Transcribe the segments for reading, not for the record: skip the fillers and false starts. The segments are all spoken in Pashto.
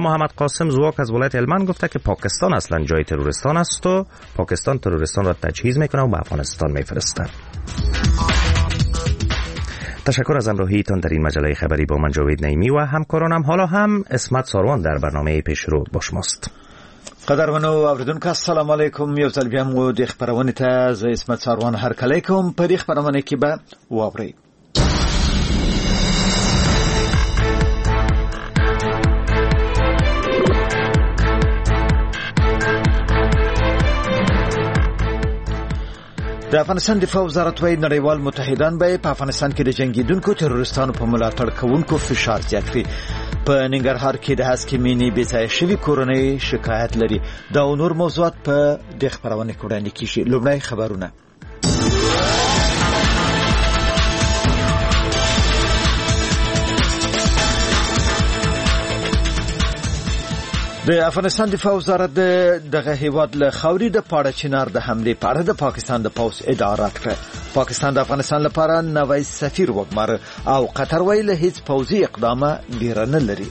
محمد قاسم زواک از ولایت هلمند گفته که پاکستان اصلا جای تروریستان است و پاکستان تروریستان را تجهیز میکنه و به افغانستان میفرسته. تشکر از همراهیتان در این مجله خبری. با من جاوید نعیمی و همکارانم. حالا هم اسمت ساروان در برنامه پیشرو با شماست. قدرمنو اوریدونکو السلام علیکم. یو ځل بیا مو د خبرونه ته ز اسمت ساروان هرکلی کوم. په دې خبرونه کې به واورئ د افغانستان دفاع وزارت وايي نړیوال متحدان به په افغانستان کې د جنگیدونکو تروریستانو په ملاتړ کوونکو فشار زیات کړي. په ننګرهار کې د هسکې مینې بېځایه شوي کورنۍ شکایت لري. دا او نور موضوعات په دې خبرونه کې وړاندې کیږي. لومړی خبرونه. د افغانستان دفاع وزارت دغه هیواد له خاورې د پاړه چنار د حمله په اړه د پاکستان د پوځ اداره کړه. پاکستان د افغانستان لپاره نوی سفیر وګمار او قطر ویل هیڅ پوځي اقدام بیره نه لري.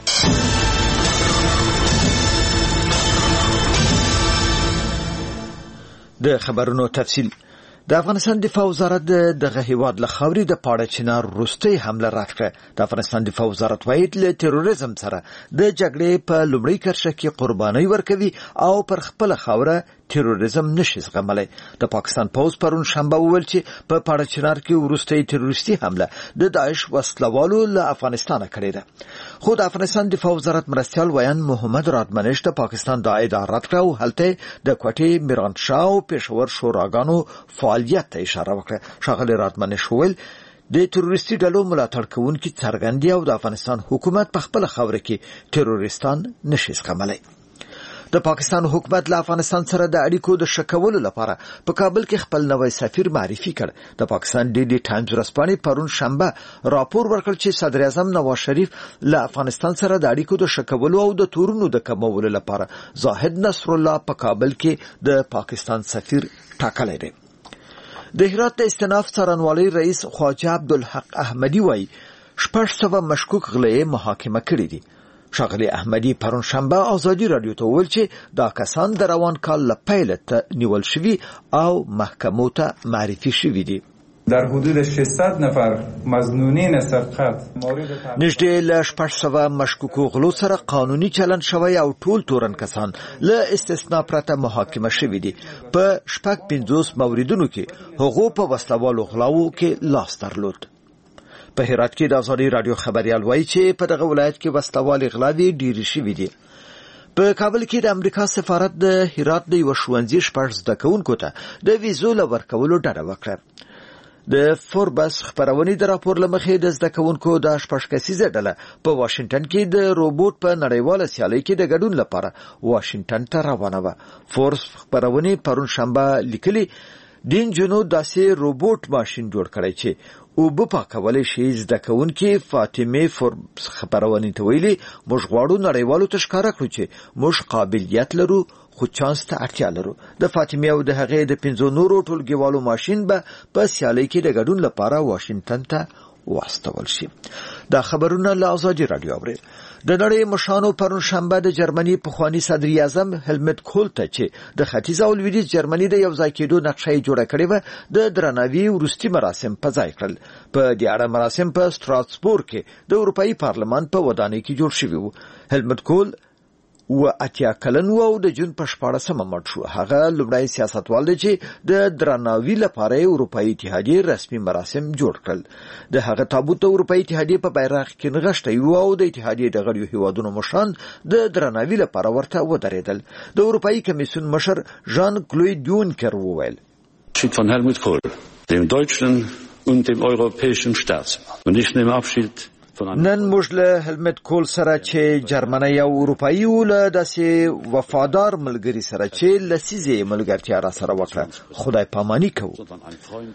د خبرونو تفصیل. د افغانستان دفاع وزارت دغه هیواد له خاورې د پاړه چنار وروستۍ حمله رد کړه. د افغانستان دفاع وزارت وايي له تروریزم سره د جګړې په لومړۍ کرښه کې قرباني ورکوي او پر خپل خاوره تروریزم نشي زغملی. د پاکستان پوځ پرون شنبه وویل چې په پاړه چنار کې وروستۍ تروریستي حمله د داعش وسلوالو له افغانستان کړې ده. خو د افغانستان دفاع وزارت مرستیال ویان محمد رادمنش د پاکستان د اداره کړه او هلته د کوټې میرانشاه او پېښور شوراګانو فعالیت ته اشاره وکړه. ښاغلی رادمنش وویل د تروریستي ډلو ملاتړ کوونکي څرګندي او د افغانستان حکومت په خپل خاوره کې تروریستان نشي زغملی. د پاکستان حکومت له افغانستان سره د اړیکو د شکولو لپاره په کابل کې خپل نوی سفیر معرفي کړ. د پاکستان ډي ډي ټایمز ورځپاڼې پرون شنبه راپور ورکړ چې صدر اعظم نواز شریف له افغانستان سره د اړیکو د شکولو او د تورونو د کمولو لپاره زاهد نصر الله په کابل کې د پاکستان سفیر ټاکلی دی. د هرات د استناف څارنوالۍ رئیس خواجه عبدالحق احمدي وايي 600 مشکوک غلې محاکمه کړي دي. ښاغلی احمدي پرون شنبه آزادي رادیو ته وویل چې دا کسان د روان کال له پیله نیول شوي او محکمو ته معرفي شوي دي. در حدود 600 نفر مظنونین سرقت نږدې له 600 مشکوکو غلو سره قانوني چلند شوی او ټول تورن کسان له استثناء پرته محاکمه شوي دي. په 50 موردونو کې هغو په وسلوالو غلاو کې لاس درلود. په هرات کې د آزادي رادیو خبريال وایي چې په دغه ولایت کې وسلوال غلاوي ډېر شوي دي. په کابل کې د امریکا سفارت د هرات د یو ښوونځي 6 زده کوونکو ته د ویزو ورکولو ډډه وکړه. د فوربس خبرونې د راپور لمخې د زده کوونکو د 6 کسیزه ډله په واشنگټن کې د روبوټ په نړیواله سیالۍ کې د ګډون لپاره واشنگټن ته روانه و. فوربس خبرونې پرون شنبه لیکلي دین جنو داسې روبوټ ماشين جوړ کړی چې او په پاکولې شي. زده کوونکې فاطمه فوربس خبرونې ته ویلي موږ غواړو نړیوالو ته ښکاره کړو چې موږ قابلیت لرو خو چانس ته اړتیا لرو. د فاطمه او د هغې د 5 نورو ټولګیوالو ماشين به په سیالۍ کې د ګډون لپاره واشنگټن ته واستول شي. دا خبرونه له آزادي رادیو اوري. د نړۍ مشانو پرون شنبه د جرمني پخوانی صدر اعظم هلمت کول ته چې د ختیځ او لویدیځ جرمني د یو ځای کېدو نقشه جوړه کړې و د درناوي وروستي مراسم په ځای کړل. په دې اړه مراسم په ستراسبورګ کې د اروپאי پارلمان په ودانۍ کې جوړ شوی و. هلمت کول و اتیا کلن و او د جون په 14مه مړ شو. هغه لومړی سیاستوال دی چې د درناوي لپاره اروپאי اتحادیه رسمي مراسم جوړ کړل. د هغه تابوت د اروپאי اتحادیه په بیرغ کې نغښتی و او د اتحادیه د غړو هیوادونو مشران د درناوي لپاره ورته ودرېدل. د اروپאי کمیسیون مشر ژان کلود یونکر وویل Abschied von Helmut Kohl, dem deutschen und dem europäischen Staatsmann. Und ich nehme Abschied نن موږ له هلمت کول سره چې جرمني او اروپאי ول داسې وفادار ملګری سره چې لسیزه ملګرتیا را سره وکړه خدای پاماني کوو.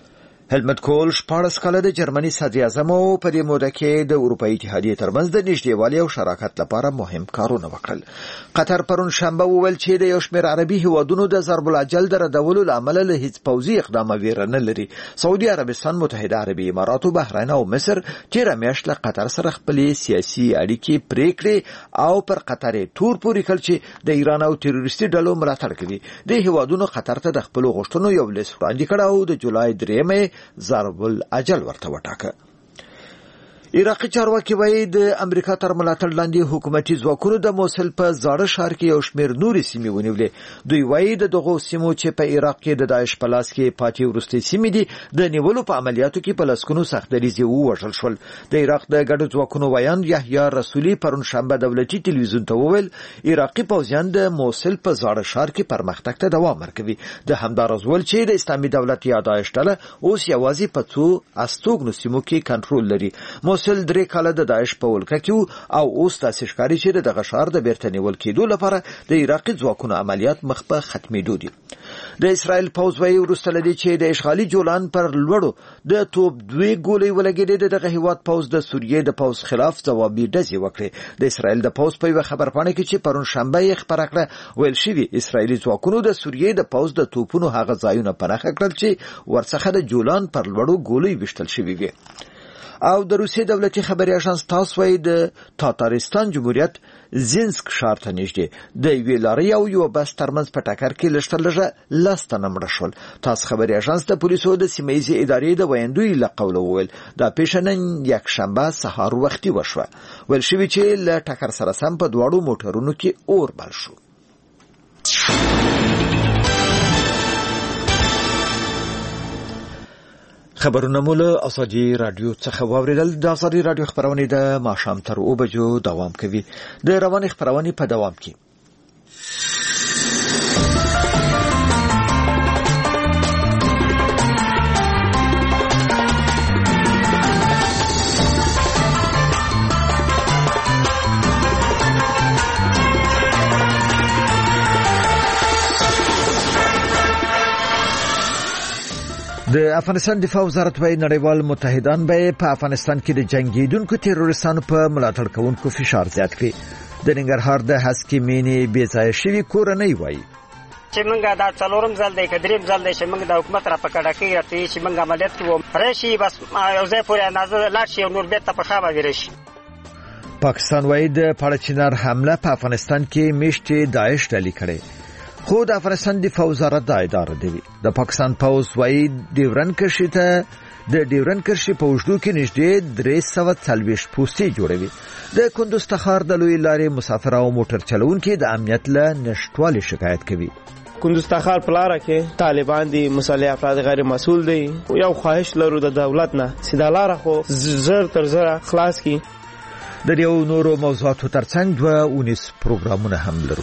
هلمت کول 14 کاله د جرمني صدر اعظم او په دې موده کې د اروپאי اتحادیې ترمنځ د نږدېوالي او شراکت لپاره مهم کارونه وکړل. قطر پرون شنبه وویل چې د یو شمېر عربي هیوادونو د ضرب العجل د ردولو لامل له هیڅ پوځي اقدام ویره نه لري. سعودي عربستان، متحده عربي امارات، بحرین او مصر چې رمیاشت له قطر سره خپلې سیاسي اړیکې پریکړې او پر قطر تور پوري کړ چې د ایران او تروریستي ډلو ملاتړ کوي. د هیوادونو قطر ته د خپل غوښتنو یو لیست وړاندې کړ او د جولای 3 ضرب العجل ورته وټاکه. عراقي چارواکي وایي د امریکا تر ملاتړ لاندې حکومتي ځواکونو د موصل په زاړه ښار کې یو شمېر نورې سیمې ونیولې. دوی وایي د دغو سیمو چې په عراق کې د داعش په لاس کې پاتې وروستۍ سیمې دي، د نیولو په عملیاتو کې په لسګونو سخت دریځې ووژل شول. د عراق د ګډو ځواکونو ویاند یحیی رسولي پرون شنبه دولتي تلویزیون ته وویل عراقي پوځیان د موصل په زاړه ښار کې پرمختګ ته دوام ورکوي. د همدارس ویل چې د اسلامي دولت یا داعش ډله اوس یوازې په څو استوګنو سیمو کې کنټرول لري. موصل 3 کاله د داعش په ولکه کې او اوس تاسو ښکاري چې دغه ښار د بیرته نیول کېدو لپاره د عراقي ځواکونو عملیات مخ په ختمېدو دي. د اسرائیل پوځ وایي وروسته لدی چې د اشغالي جولان پر لوړو د توپ 2 ګولۍ ولګېدې. دغه هیواد پوځ د سوریې د پوځ خلاف ځوابي ډزې وکړې. د اسرائیل د پوځ په خبرپاڼه کې چې پرون شنبه یې خبره کړه ویل شوی اسرائیلي ځواکونو د سوریې د پوځ د توپونو هغه ځایونه پناه کړل چې ورڅخه د جولان پر لوړو ګولۍ وشتل شوی وي. او د روسیې دولتي خبري اژانس تاس وایي د تاتارستان جمهوریت زینسک ښار ته نږدې د یوې لارۍ او یو بس ترمنځ په ټکر کې لږ 10 تنه مړه شول. تاس خبري اژانس د پولیسو د سیمه‌ییزې ادارې د ویندوی له قوله وویل دا پیښه نن یکشنبه سهار وختي وشوه. ویل شوی چې له ټکر سره سم په دواړو موټرونو کې اور بل شو. خبرونه مو له ازادي رادیو څخه واوریدل. د ازادي رادیو خبرونه د ماښام تر 2 بجو دوام کوي. د رواني خبرونه په دوام کې د افغانستان دفاع وزارت وايي نړیوال متحدان به په افغانستان کې د جنگیدونکو تروریستانو په ملاتړ کوونکو فشار زیات کړي. د ننګرهار د هسکې مینې بې ځایه شوي کورنۍ وايي چې موږ دا څلورم ځل دی کدریم ځل دی چې موږ د حکومت را پکړه کې راځي چې موږ عملیات کوو راشي بس یو ځای پورې اندازه لاړ شي او نور بیرته په خابه ورشي. پاکستان وايي د پاړچینار حمله په افغانستان کې میشتې داعش ډلې کړې. خو د افغانستان دفاع وزارت دا اداره دی. د پاکستان پوځ وايي ډیورن کرښې ته د ډیورن کرښې په اوږدو کې نږدې 340 پوستې جوړوي. د کندوز تخار د لوی لارې مسافر او موټر چلوونکي د امنیت له نشټوالي شکایت کوي. کندوز تخار په لاره کې طالبان دي، مسلح افراد غیر مسؤل دي. یو خواهش لرو د دولت نه سیده لاره خو زر تر زر خلاص کی. د یو نورو موضوعاتو ترڅنګ 2 پروګرامونه هم لرو.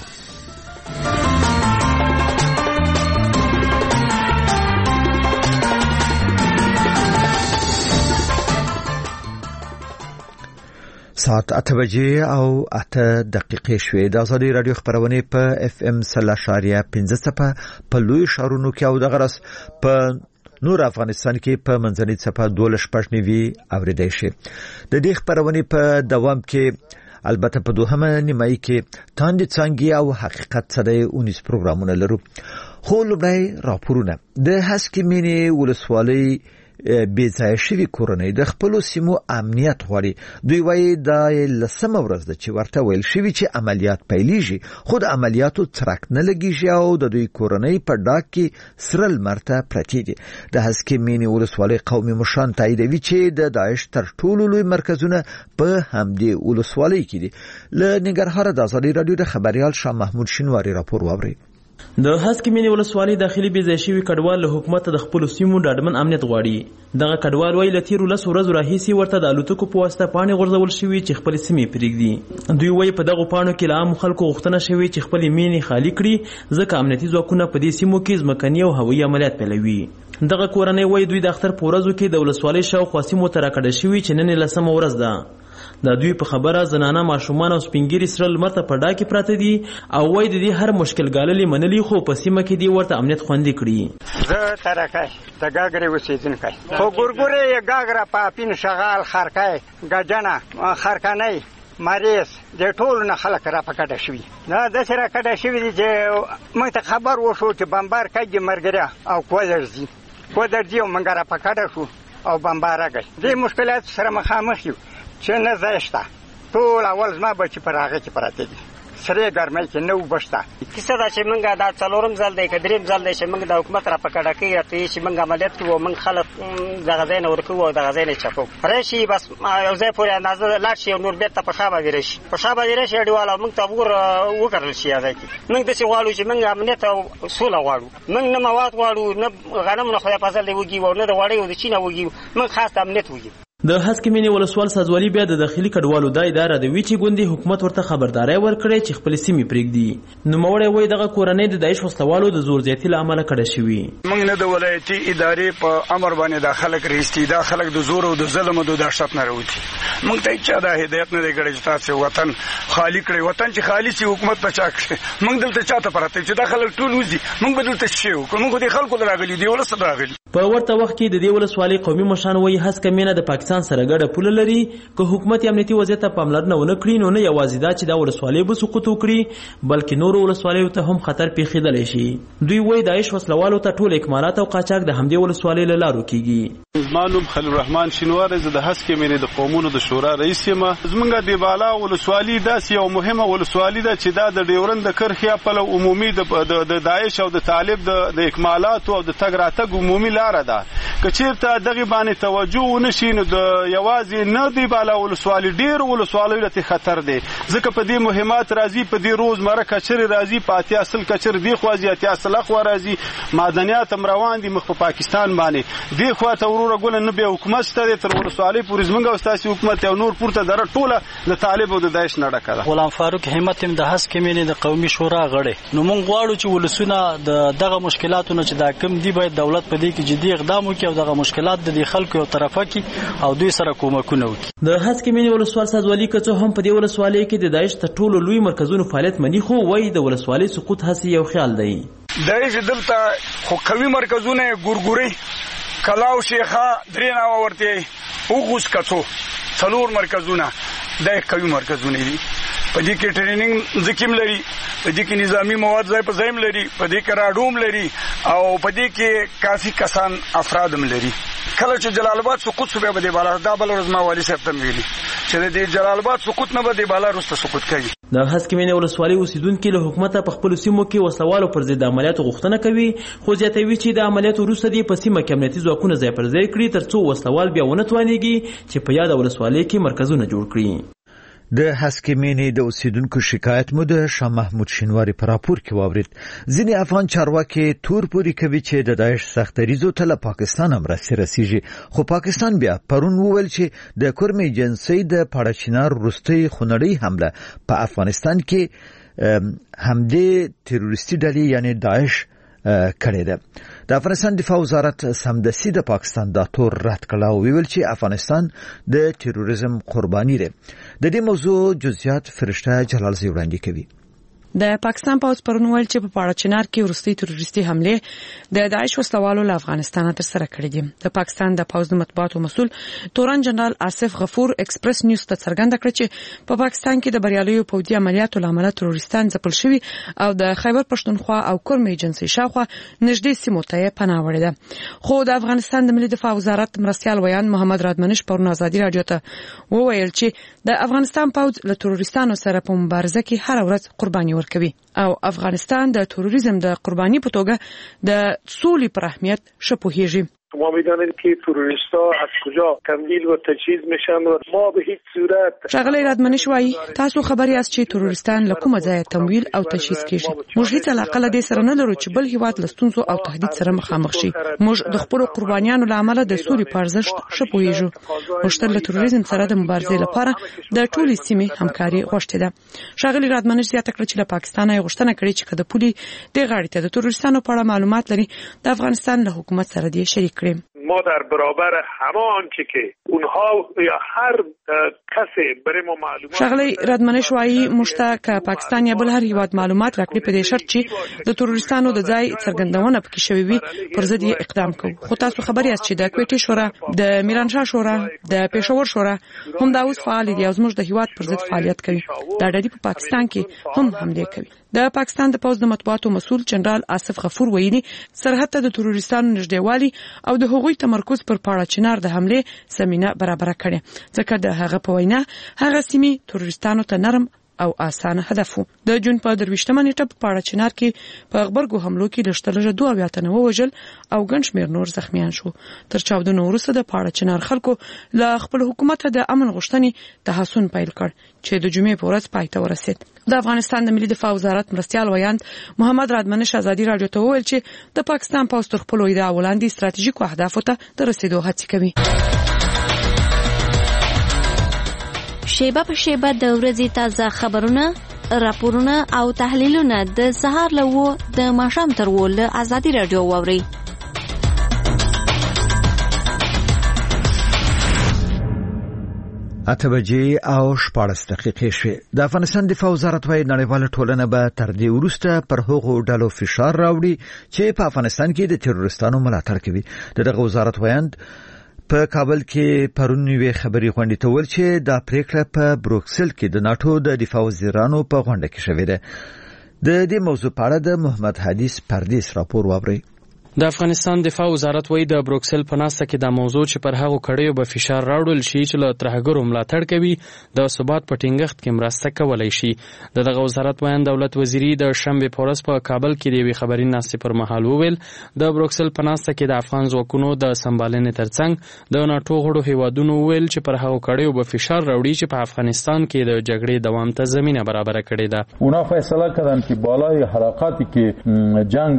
ساعت 8 بجې او 8 دقیقې شوې. د ازادي رادیو خبرونه په FM 0.15 په لوی شهرونو کې او د غرس په نور افغانستان کې په منځنۍ څپه 12.9 اوریدای شي. د دې خبرونه په دوام کې البته په دوهمه نیمایي کې تاندې څنګه او حقیقت سره 19 پروګرامونه لرو. خو لومړی راپورونه د هسکې مینې ولسوالۍ بې ځایه شوي کورنۍ د خپلو سیمو امنیت غواړي. دوی وایي دا لسمه ورځ ده چې ورته ویل شوي چې عملیات پیلیږي، خو د عملیاتو څرک نه لګیږي او د دوی کورنۍ په ډاګ کې سره لمر ته پرتې دي. د هسکې مینې ولسوالۍ قومي مشران تاییدوي چې د داعش تر ټولو لوی مرکزونه په همدې ولسوالۍ کې دي. له ننګرهاره د ازادي رادیو د خبريال شاه محمود شینواری راپور واوري. د هسکې مینې ولسوالۍ داخلي بې ځای شوي کډوال له حکومت د خپلو سیمو ډاډمن امنیت غواړي. دغه کډوال وایي له تیرو 10 ورځو راهیسې ورته د الوتکو په واسطه پاڼې غورځول شوي چې خپلې سیمې پرېږدي. دوی وایي په دغو پاڼو کې له عامو خلکو غوښتنه شوې چې خپلې مینې خالي کړي ځکه امنیتي ځواکونه په دې سیمو کې ځمکني او هوایي عملیات پیلوي. دغه کورنۍ وایي دوی د اختر په ورځو کې د ولسوالۍ شاوخوا سیمو ته راکډه شوي چې نن 10مه ورځ ده. د دوی په خبره زنانه ماشومان او سپینګیري سره لمر ته په ډاکې پراته دي او وایي د دې هر مشکل ګاللې منلي خو په سیمه کې دي ورته امنیت خوندي کړي. زه ترکای د ګاګرې اوسېدونکی خو ګورګورې ګاګره پاپین شغال خرکای ګجنه خرکانۍ مریض د ټولو نه خلک را پکډه شوي نه داسې را کډه شوي دي چې موږ ته خبر وشو چې بمبار کوي ملګري او کودرځي او موږ را پکډه شو او بمبار راغی. دې مشکلات سره مخامخ یو چې نه ځای شته. ټول اول زما بچي پر هغه کې پراته دي سره ګرمۍ کې نو بشته. کیسه دا چې موږ دا څلورم ځل دی که درېیم ځل دی چې موږ د حکومت را پکډه کوي راته چې موږ عملیات کوو موږ خلک دغه ځای نه ورکوو او دغه ځای نه چپو راشي بس یو ځای پورې اندازه لاړ شي او نور بېرته په شا باندې راشي په شا باندې راشي اډیواله موږ ته وکړل شي ځای کې موږ داسې غواړو چې موږ امنیت او سوله غواړو. موږ نه مواد غواړو نه غنم نه خدای فضل دی وږي او نه د غوړیو او د چین وږي موږ خاص د امنیت وږي. د هسکې مینې ولسوال سازوالي بیا د داخلي کډوالو دا اداره د وی چې ګوندي حکومت ورته خبرداري ورکړي چې خپل سیمې پرېږدي. نوموړی وایي دغه کورنۍ د داعش وسلوالو د زور زیاتي له امله کډه شوي. موږ نه د ولایتي ادارې په امر باندې دا خلک رېستي دا خلک د زور او د ظلم او د دهشت نه راوځي. موږ ته هیڅ دا هدایت نه دی کړی چې تاسو وطن خالی کړئ. وطن چې خالی شي حکومت په چا کړي. موږ دلته چاته پراته چې دا خلک ټول وځي موږ به دلته شي وکړو. موږ د خلکو راغلي دی ولس راغلي. په ورته وخت کې د دې ولسوالۍ قومي مشران وایي هسکه مینه د پاکستان سره ګډه پوله لري. که حکومت امنیتي وضعیت ته پاملرنه ونه کړي نو نه یوازې دا چې دا ولسوالۍ به سقوط وکړي بلکې نورو ولسوالیو ته هم خطر پیښیدلی شي. دوی وایي داعش وسلوالو ته ټول اکمالات او قاچاق د همدې ولسوالۍ له لارو کیږي. معلوم خلیل الرحمن شینواری زه د هسکې مینې د قومونو د شورا رئیس یم. زمونږ د بالا ولسوالۍ داسې یو مهمه ولسوالۍ ده چې دا د ډیورند د کرښې پله عمومي د داعش او د طالب د اکمالاتو او د تګ راتګ عمومي لاره ده. که چېرته دغې باندې توجه ونه شي نو د یوازې نه دی بالا ولسوالۍ ډېرو ولسوالیو ته خطر دی ځکه په دې مهمات راځي په دې روزمره کچرې راځي په اتیا سل کچرې دې خوا ځي اتیا سل اخوا راځي معدنیات هم روان دي مخ په پاکستان باندې دې خوا ته وروره ګوله نه بیا حکومت شته دی تر ولسوالۍ پورې زموږ او ستاسې حکومت یو نور پورته دره ټوله د طالب او د داعش نه ډکه ده. غلام فاروق همت هم د هسکې مینې د قومي شورا غړی. نو موږ غواړو چې ولسونه دغه مشکلاتو نه چې دا کم دي باید دولت په دې کې جدي اقدام وکړي او دغه مشکلات د خلکو یو طرفه کړي او دوی سره کومکونه وکړي. د هسکې مینې ولسوال سازوالي که څه هم په دې ولسوالۍ کې د داعش تر ټولو لوی مرکزونو فعالیت مني خو وایي د ولسوالۍ سقوط هسې یو خیال دی. داعش دلته خو قوي مرکزونه ګورګوري کلاو شیخه درې ناوه ورته اوغوس کڅو څلور مرکزونه دا قوي مرکزونه دي. په دې کې ټریننګ ځکیم لري په دې کې نظامی مواد ځای په ځایم لري په دې کې راډوم لري او په دې کې کافي کسان افرادم لري. کله چې جلال آباد سقوط شو به د بالا دا بل ورځ ما والی صاحب ته ویلي چې د جلال آباد سقوط نه به د بالا وروسته سقوط کوي. د هسکې مینې ولسوالۍ اوسیدونکي له حکومته په خپلو سیمو کې وسلوالو پر ضد عملیاتو غوښتنه کوي خو زیاتوي چې د عملیاتو وروسته دې په سیمه کې امنیتي ځواکونه ځای پر ځای کړي تر څو وسلوال بیا ونه توانېږي چې په یاده ولسوالۍ کې مرکزونه جوړ کړي. د هسکې مینې د اوسیدونکو شکایت مو د شاه محمود شینواری په راپور کې واورید. ځینې افغان چارواکي تور پورې کوي چې د داعش سختدریځو ته له پاکستان هم رسیږي خو پاکستان بیا پرون وویل چې د کورم ایجنسۍ د پاړچینار وروستۍ خونړۍ حمله په افغانستان کې همدې تروریستي ډلې یعنی داعش کړی ده. د افغانستان دفاع وزارت سمدستي د پاکستان دا تور رد کړ او ویل چې افغانستان د تروریزم قرباني ده. د دې موضوع جزئیات فرشته جلالزی وړاندې کوي. د پاکستان پوځ پرون ویل چې په پاړچینار کې وروستۍ تروریستي حمله د داعش وسلوالو له افغانستان تر سره کړې دي. د پاکستان د پوځ د مطبوعاتو مسؤل تورن جنرال آصف غفور ایکسپریس نیوز ته څرګنده کړه چې په پاکستان کې د بریالیو پوځي عملیاتو لامل تروریستان ځپل شوي او د خیبر پښتونخوا او کورم ایجنسۍ شاوخوا نږدې سیمو ته پناه وړې ده. خو د افغانستان د ملي دفاع وزارت مرستیال ویان محمد رادمنش پرون ازادي رادیو ته وویل چې د افغانستان پوځ له تروریستانو سره په مبارزه کې هر ورځ قرباني کوي او افغانستان د تروریزم د قرباني په توګه د سولې پر اهمیت ښه پوهیږي. ما میدانیم که تروریستا از کجا تمویل و تجهیز میشن و ما به هیچ صورت شغله رادمنش وایي تاسو خبري یاست چې تروریستان له کومه ځایه تمویل او تجهیز کیږي. موږ هیڅ علاقه له دې سره نه لرو چې بل هیواد له ستونزو او تهدید سره مخامخ شي. موږ د خپل قربانیانو له امله د سولې په ارزښت ښه پوهیږو. موږ له تروریزم سره د مبارزې لپاره د ټولې سیمې همکاري غوښتې ده. شغله رادمنش زیاته کړه چې له پاکستان یې غوښتنه کړې چې کله پولي د غاړې ته د تروریستانو په اړه معلومات لري د افغانستان له حکومت سره دې شریک کړي. ما در برابر همه آنچه که اونها یا هر کس برای ما معلومات ښاغلی رادمنش وایي موږ ته که پاکستان یا بل هر هیواد معلومات راکړي په دې شرط چې د تروریستانو د ځای څرګندونه پکې شوې وي پر ضد یې اقدام کوو. خو تاسو خبر یاست چې د کویټې شورا، د میرانشاه شورا، د پېښور شورا هم دا اوس فعال دي او زموږ د هیواد پر ضد فعالیت کوي. دا ډلې په پاکستان کې هم حمله کوي. د پاکستان د پوځ د مطبوعاتو مسؤل جنرال آصف غفور ویلي سرحد ته د تروریستانو نږدېوالي او د هغوی تمرکز پر پاړه چنار د حمله زمينه برابر کړي، ځکه د هغه په وینا هغه سیمې تروریستانو ته نرم او آسانه هدف وو. د جون په 23مه نیټه په پاړه چنار کې په غبرګو حملو کې لږترلږه 2 تنه ووژل او ګڼ شمېر نور زخمیان شو. تر چاودنو وروسته د پاړه چنار خلکو له خپل حکومت د امن غوښتنې تحسن پیل کړ چې د جمعې په ورځ پای ته ورسید. د افغانستان د ملي دفاع وزارت مرستیال ویاند محمد رادمنش ازادي رادیو ته وویل چې د پاکستان پوځ تر خپل ادعا وړاندې ستراتیژیکو اهدافو ته د رسیدو هڅه کوي. شیبه په شیبه د ورځې تازه خبرونه، راپورونه او تحلیلونه د سهار له 9 د ماښام تر 10 له ازادي رادیو واورئ. اته بجې او 14 دقیقې شوې. د افغانستان دفاع وزارت وايي نړیواله ټولنه به تر دې وروسته پر هغو ډلو فشار راوړي چې په افغانستان کې د تروریستانو ملاتړ کوي. دغه وزارت وایند په کابل کې پرون یوې خبري غونډې ته ویل چې دا پریکړه په بروکسل کې د ناتو د دفاع وزیرانو په غونډه کې شوې ده. د دې موضوع په اړه د محمد حدیث پردیس راپور واورئ. د افغانستان دفاع وزارت وایي د بروکسل په ناسته کې د موضوع چې پر هغو کړیو به فشار راوړل شي چې له ترهګرو ملاتړ کوي د ثبات په ټینګښت کې مرسته کولای شي. دغه وزارت وایي دولت وزیري د شنبه په ورځ په کابل کې د یوې خبري ناستې پر مهال وویل د بروکسل په ناسته کې د افغان ځواکونو د سمبالنې ترڅنګ د ناتو غړو هیوادونو ویل چې پر هغو کړیو به فشار راوړي چې په افغانستان کې د جګړې دوام ته زمينه برابر کړې ده. اونا فیصله کړن چې بالای حرکاتی کې جنگ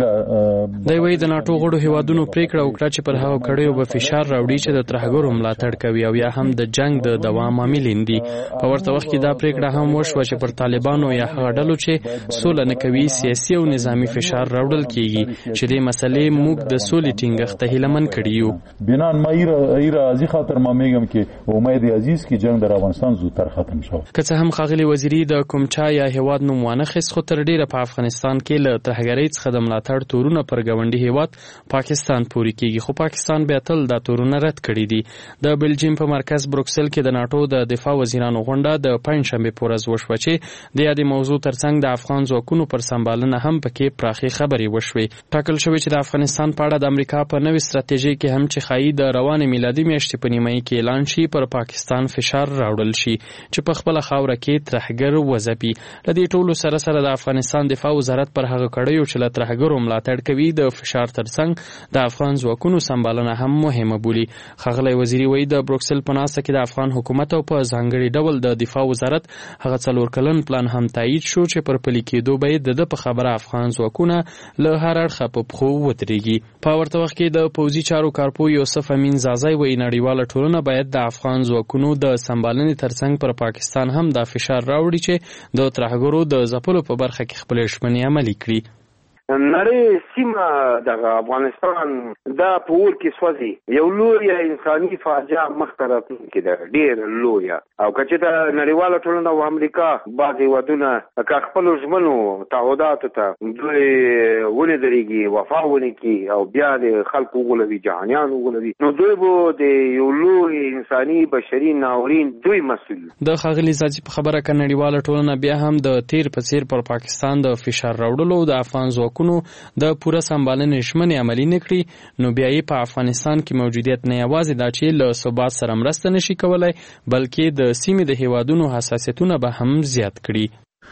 دی وایي د ناتو غړو هیوادونو پریکړه وکړه چې پر هغو کړیو به فشار راوړي چې د ترهګرو ملاتړ کوي او یا هم د جنگ د دوام عاملین دي. په ورته وخت کې دا پریکړه هم وشوه چې پر طالبانو یا هغه ډلو چې سوله نه کوي سیاسي او نظامی فشار راوړل کیږي چې د مسلې موږ د سولې ټینګښت ته هیله من کړی یو. بنان مایره ازي خاطر ما میگم کې امید عزیز کې جنگ در افغانستان زودتر ختم شو. که څه هم خاغلی وزیری د کومچا یا هیواد نوم وانخیست خو تر ډیره په افغانستان کې له ترهګرۍ څخه د ملاتړ تورونه پر ګاونډي هیواد پاکستان پوری کیږي، خو پاکستان بیا تل دا تورونه رد کړی دي. د بلجیم په مرکز بروکسل کې د ناتو د دفاع وزیرانو غونډه د پنځشنبه په ورځ وشوه چې د یادې موضوع ترڅنګ د افغان ځواکونو پر سمبالنه هم پکې پراخي خبرې وشوې. ټاکل شوې چې د افغانستان په اړه د امریکا په نوې ستراتیژي کې هم چې خایي د روانې میلادي میاشتې په نیمایي کې اعلان شي پر پاکستان فشار راوړل شي چې په خپل خاوره کې ترهګر وځپي. لدې ټولو سره سره د افغانستان دفاع وزارت پر هغه کړیو چې له ترهګرو ملاتړ کوي د فشار ترڅنګ د افغان ځواکونو سمبالنه هم مهمه بولي. ښاغلی وزیری وایي د بروکسل په ناسته کې د افغان حکومت او په ځانګړي ډول د دفاع وزارت هغه 4 کلن پلان هم تایید شو چې پر پلي کېدو به د په خبره افغان ځواکونه له هر اړخه په پښو ودرېږي. په ورته وخت کې د پوځي چارو کارپو یوسف امین زازای وایي نړیواله ټولنه باید د افغان ځواکونو د سمبالنې ترڅنګ پر پاکستان هم د فشار راوړي چې د ترهګرو د ځپلو په برخه کې خپل ژمنې عملي کړي. نړۍ سیمه د افغانستان دا په اور کې سوځي یو لوی انساني فاجعه مخته راتلونکې ده ډېر لوی او کچې د نړیواله ټولنه او امریکا بعضې ودونه که خپلو ژمنو تعهداتو ته دوی ونه درېږي وفا ونه کړي او بیا د خلکو وغولوي جهانیان وغولوي نو دوی به د یو لوی انساني بشري ناورین دوی مسؤل. د ښاغلي زاځي په خبره که نړیواله ټولنه بیا هم د تیر په څیر پر پاکستان د فشار راوړلو د افغان ځواکونو د پوره سمبالنې ژمنې عملي نه کړي نو بیا یې په افغانستان کې موجودیت نه یوازې دا چې له ثبات سره مرسته نشي کولای بلکې د سیمې د هیوادونو حساسیتونه به هم زیات کړي.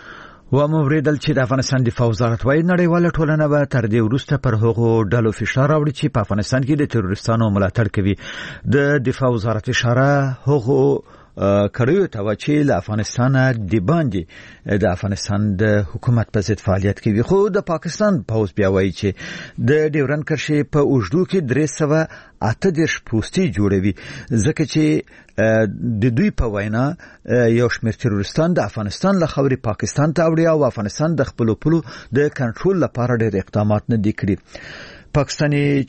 و موریدل چې د افغانستان دفاع وزارت وايي نړیواله ټولنه به تر دې وروسته پر هغو ډلو فشار راوړي چې په افغانستان کې د تروریستانو ملاتړ کوي. د دفاع وزارت اشاره هغو کړیو ته چې له افغانستان د باندې د افغانستان د حکومت په ضد فعالیت کوي. خو د پاکستان پوځ بیا وایي چې د ډیورن کرښې په اوږدو کې 338 پوستې جوړوي ځکه چې د دوی په وینا یو شمېر تروریستان د افغانستان له خاورې پاکستان ته وړي او افغانستان د خپل پولو د کنټرول لپاره ډېر اقدامات نه دي کړي. پاکستانی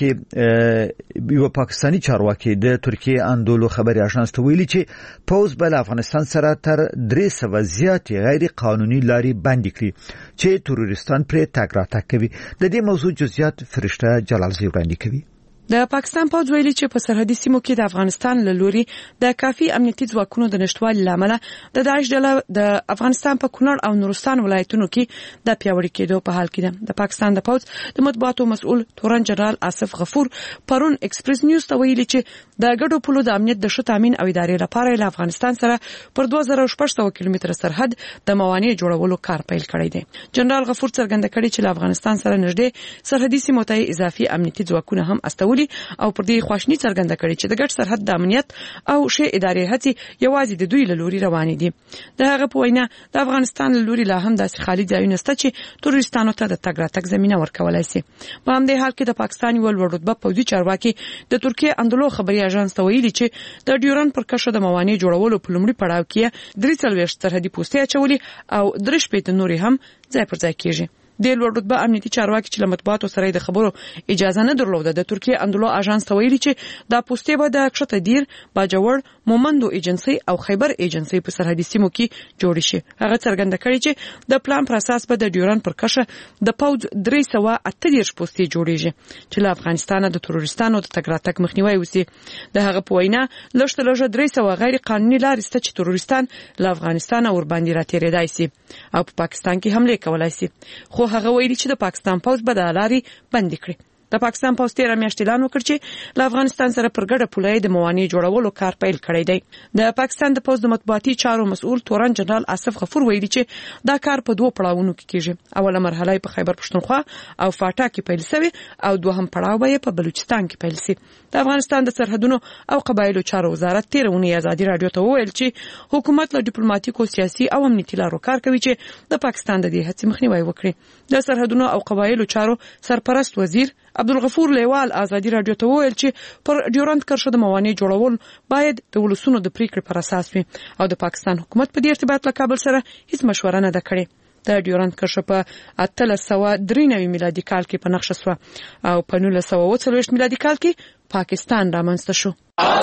چارواکي د ترکیه اندولو خبري اژانس ته ویلي چې پوز بل افغانستان سره تر 300 زیات غیر قانوني لاري بندي کړي چې تروریستان پر تګ راتګ کوي. د دې موضوع جزئیات فرشته جلالزی وړاندې کوي. د پاکستان پوځ ویلي چې په سرحدي سیمو کې د افغانستان له لوري د کافي امنیتي ځواکونو د نشټوالي لامل د داعش ډله د افغانستان په کونړ او نورستان ولایتونو کې د پیاوړي کېدو په حال کې ده. د پاکستان د پوځ د مطبوعاتو مسؤل تورن جنرال آصف غفور پرون ایکسپریس نیوز ته ویلي چې د ګډو پولو د امنیت د ښه تامین او ادارې لپاره له افغانستان سره پر 2600 کیلومتره سرحد د موانع جوړولو کار پیل کړی دی. جنرال غفور څرګنده کړی چې له افغانستان سره نږدې سرحدي سیمو ته اضافي امنیتي ځواکونه هم استول او پر دې خواشنی څرګنده کړي چې د ګډ سرحد د امنیت او ښه ادارې هڅې یوازې د دوی له لوري روانې دي. د هغه په وینا د افغانستان له لوري لا هم داسې خالي ځایونه شته چې تروریستانو ته د تګ راتګ زمينه ورکولای شي. په همدې حال کې د پاکستان یو لوړ رتبه پوځي چارواکي د ترکیه اندولو خبري اژانس ته ویلي چې د ډیورن پر کشه د موانع جوړولو په لومړي پړاو کې 43 سرحدي پوستې اچولي او 3 نورې هم ځای پر ځای کیږي. د لوړ رتبه امنیتي چارواکي چې مطبوعاتو سره د خبرو اجازه نه درلوده د ترکیه اندولو اژانس ته ویلي چې دا پوستې به د کښته دیر باجوړ مومندو ایجنسی او خیبر ایجنسی په سرحدي سیمو کې جوړ شي. هغه څرګنده کړی چې د پلان پر اساس به د ډیورن پر کشه د پوز 338 پوستې جوړیږي چې له افغانستان د تروریستانو د تګ راتګ مخنیوي وسی. د هغه په وینا لږ 300 غیر قانوني لارې شته چې تروریستان له افغانستان اور باندې راتېریدای شي او په پاکستان کې حمله کولای شي. خو هغه ویلي چې د پاکستان پوز به د لاري بند کړي. د پاکستان پوز تیر میاشتې اعلان وکړ چې له افغانستان سره پر ګډه پولې د موانع جوړولو کار پیل کړی دی. د پاکستان د پوز د مطبوعاتي چارو مسؤل تورن جنرال آصف غفور ویلي چې دا کار په 2 پړاوونو کې کیږي. اوله مرحله په خیبر پښتونخوا او فاټا کې پیل شوی او دوهم پړاو به په بلوچستان کې پیل شي. د افغانستان د سرحدونو او قبایلو چارو وزارت تیرونی ازادي رادیو ته وویل چې حکومت له ډیپلوماټیکو سیاسي او امنیتي لارو کار کوي چې د پاکستان د دې هڅې مخنیوي وکړي. د سرحدونو او قبایلو چارو سرپرست وزیر عبدالغفور لیوال ازادي رادیو ته وویل چې پر ډیورنت کرښه د موانع جوړول باید د ولسونو د پریکړې پر اساس وي او د پاکستان حکومت په دې ارتباط له کابل سره هیڅ مشوره نه ده کړې. د ډیورنت کرښه په 1393 میلادي کال کې په نقشه شو او په 1940 میلادي کال کې پاکستان رامنځته شو.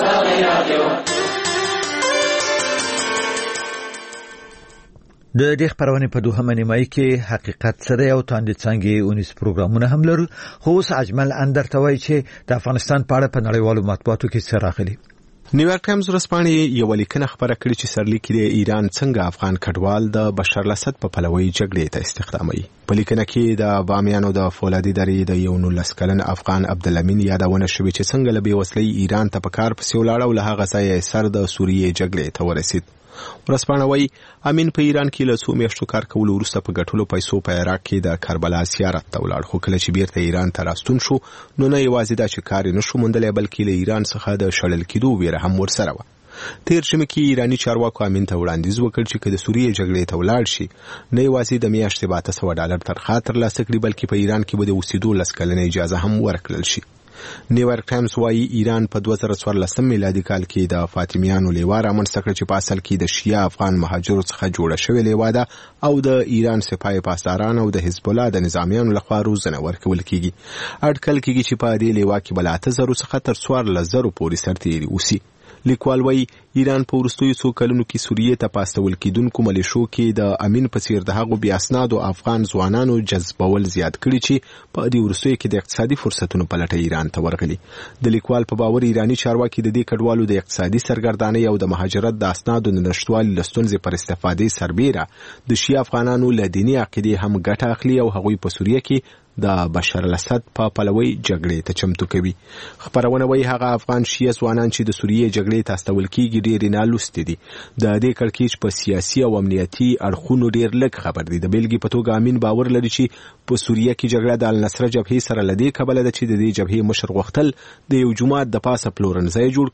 د دې خبرونه په دوه نیمایي کې حقیقت سره او تاندې څنګه اونیس پروګرامونه هم لرو. خو اوس اجمل اندر ته وایي چې د افغانستان په اړه په نړیوالو مطبوعاتو کې څه راغلي. نیویارک ټایمز ورځپاڼې یو لیکنه خبره کړې چې سرلیک د ایران څنګه افغان کډوال د بشار الاسد په پلوي جګړې ته استخداموي. په لیکنه کې د بامیانو د فولادي درې د یو 19 کلن افغان عبدالامین یادونه شوې چې څنګه له بېوسلۍ ایران ته په کار پسې ولاړ او له هغه ځایه سر د سوریې جګړې ته ورسید. ورځپاڼه وايي امین په ایران کې له 2 میاشتو کار کولو وروسته په ګټلو پیسو په عراق کې د کربلا زیارت ته ولاړ. خو کله چې بیرته ایران ته راستون شو نو نه یوازې دا چې کار نشو موندلی بلکې له ایران څخه د شړل کېدو ویره هم ورسره وه. تیر ژمي کې ایرانی چارواکو امین ته وړاندیز وکړ چې که د سوریې جګړې ته ولاړ شي نه یوازې د میاشتې $200 تنخواه ترلاسه کړي بلکې په ایران کې به د اوسېدو 10 کلنه اجازه هم ورکړل شي. نیویارک ټایمز وايي ایران په 2014 میلادي کال کې د فاطمیانو لیوا رامنځته کړه چې په اصل کې د شیعه افغان مهاجرو څخه جوړه شوې لیوا ده او د ایران سپاه پاسداران او د حزب الله د نظامیانو لخوا روزنه ورکول کیږي. اټکل کیږي چې په دې لیوا کې بل 8000 څخه تر 14000 پورې سرتیري اوسي. لیکوال وايي ایران په وروستیو څو کلونو کې سوریې ته پاستول کېدونکو ملیشو کې د امین په څیر د هغو بې اسنادو افغان ځوانانو جذبول زیات کړي چې په دې وروستیو کې د اقتصادي فرصتونو په لټه ایران ته ورغلي. د لیکوال په باور ایرانی چارواکي د دې کډوالو د اقتصادي سرګردانۍ او د مهاجرت د اسنادو د نشټوالي له ستونزې پر استفادې سربیره د شیعه افغانانو له دیني عقیدې هم ګټه اخلي او هغوی په سوریه کې د بشار الاسد په پلوي جګړې ته چمتو کوي. خبرونه وايي هغه افغان شیعه ځوانان چې د سوریې جګړې ته استول کیږي ډېر نالوستي دي. د دې کړکېچ په سیاسي او امنیتي اړخونو ډېر لږ خبر دي. د بیلګې په توګه امین باور لري چې په سوریه کې جګړه د النصره جبهې سره لدې کبله ده چې د دې جبهې مشر غوښتل د یو جماعت د پاسه پلورنځای جوړ کړي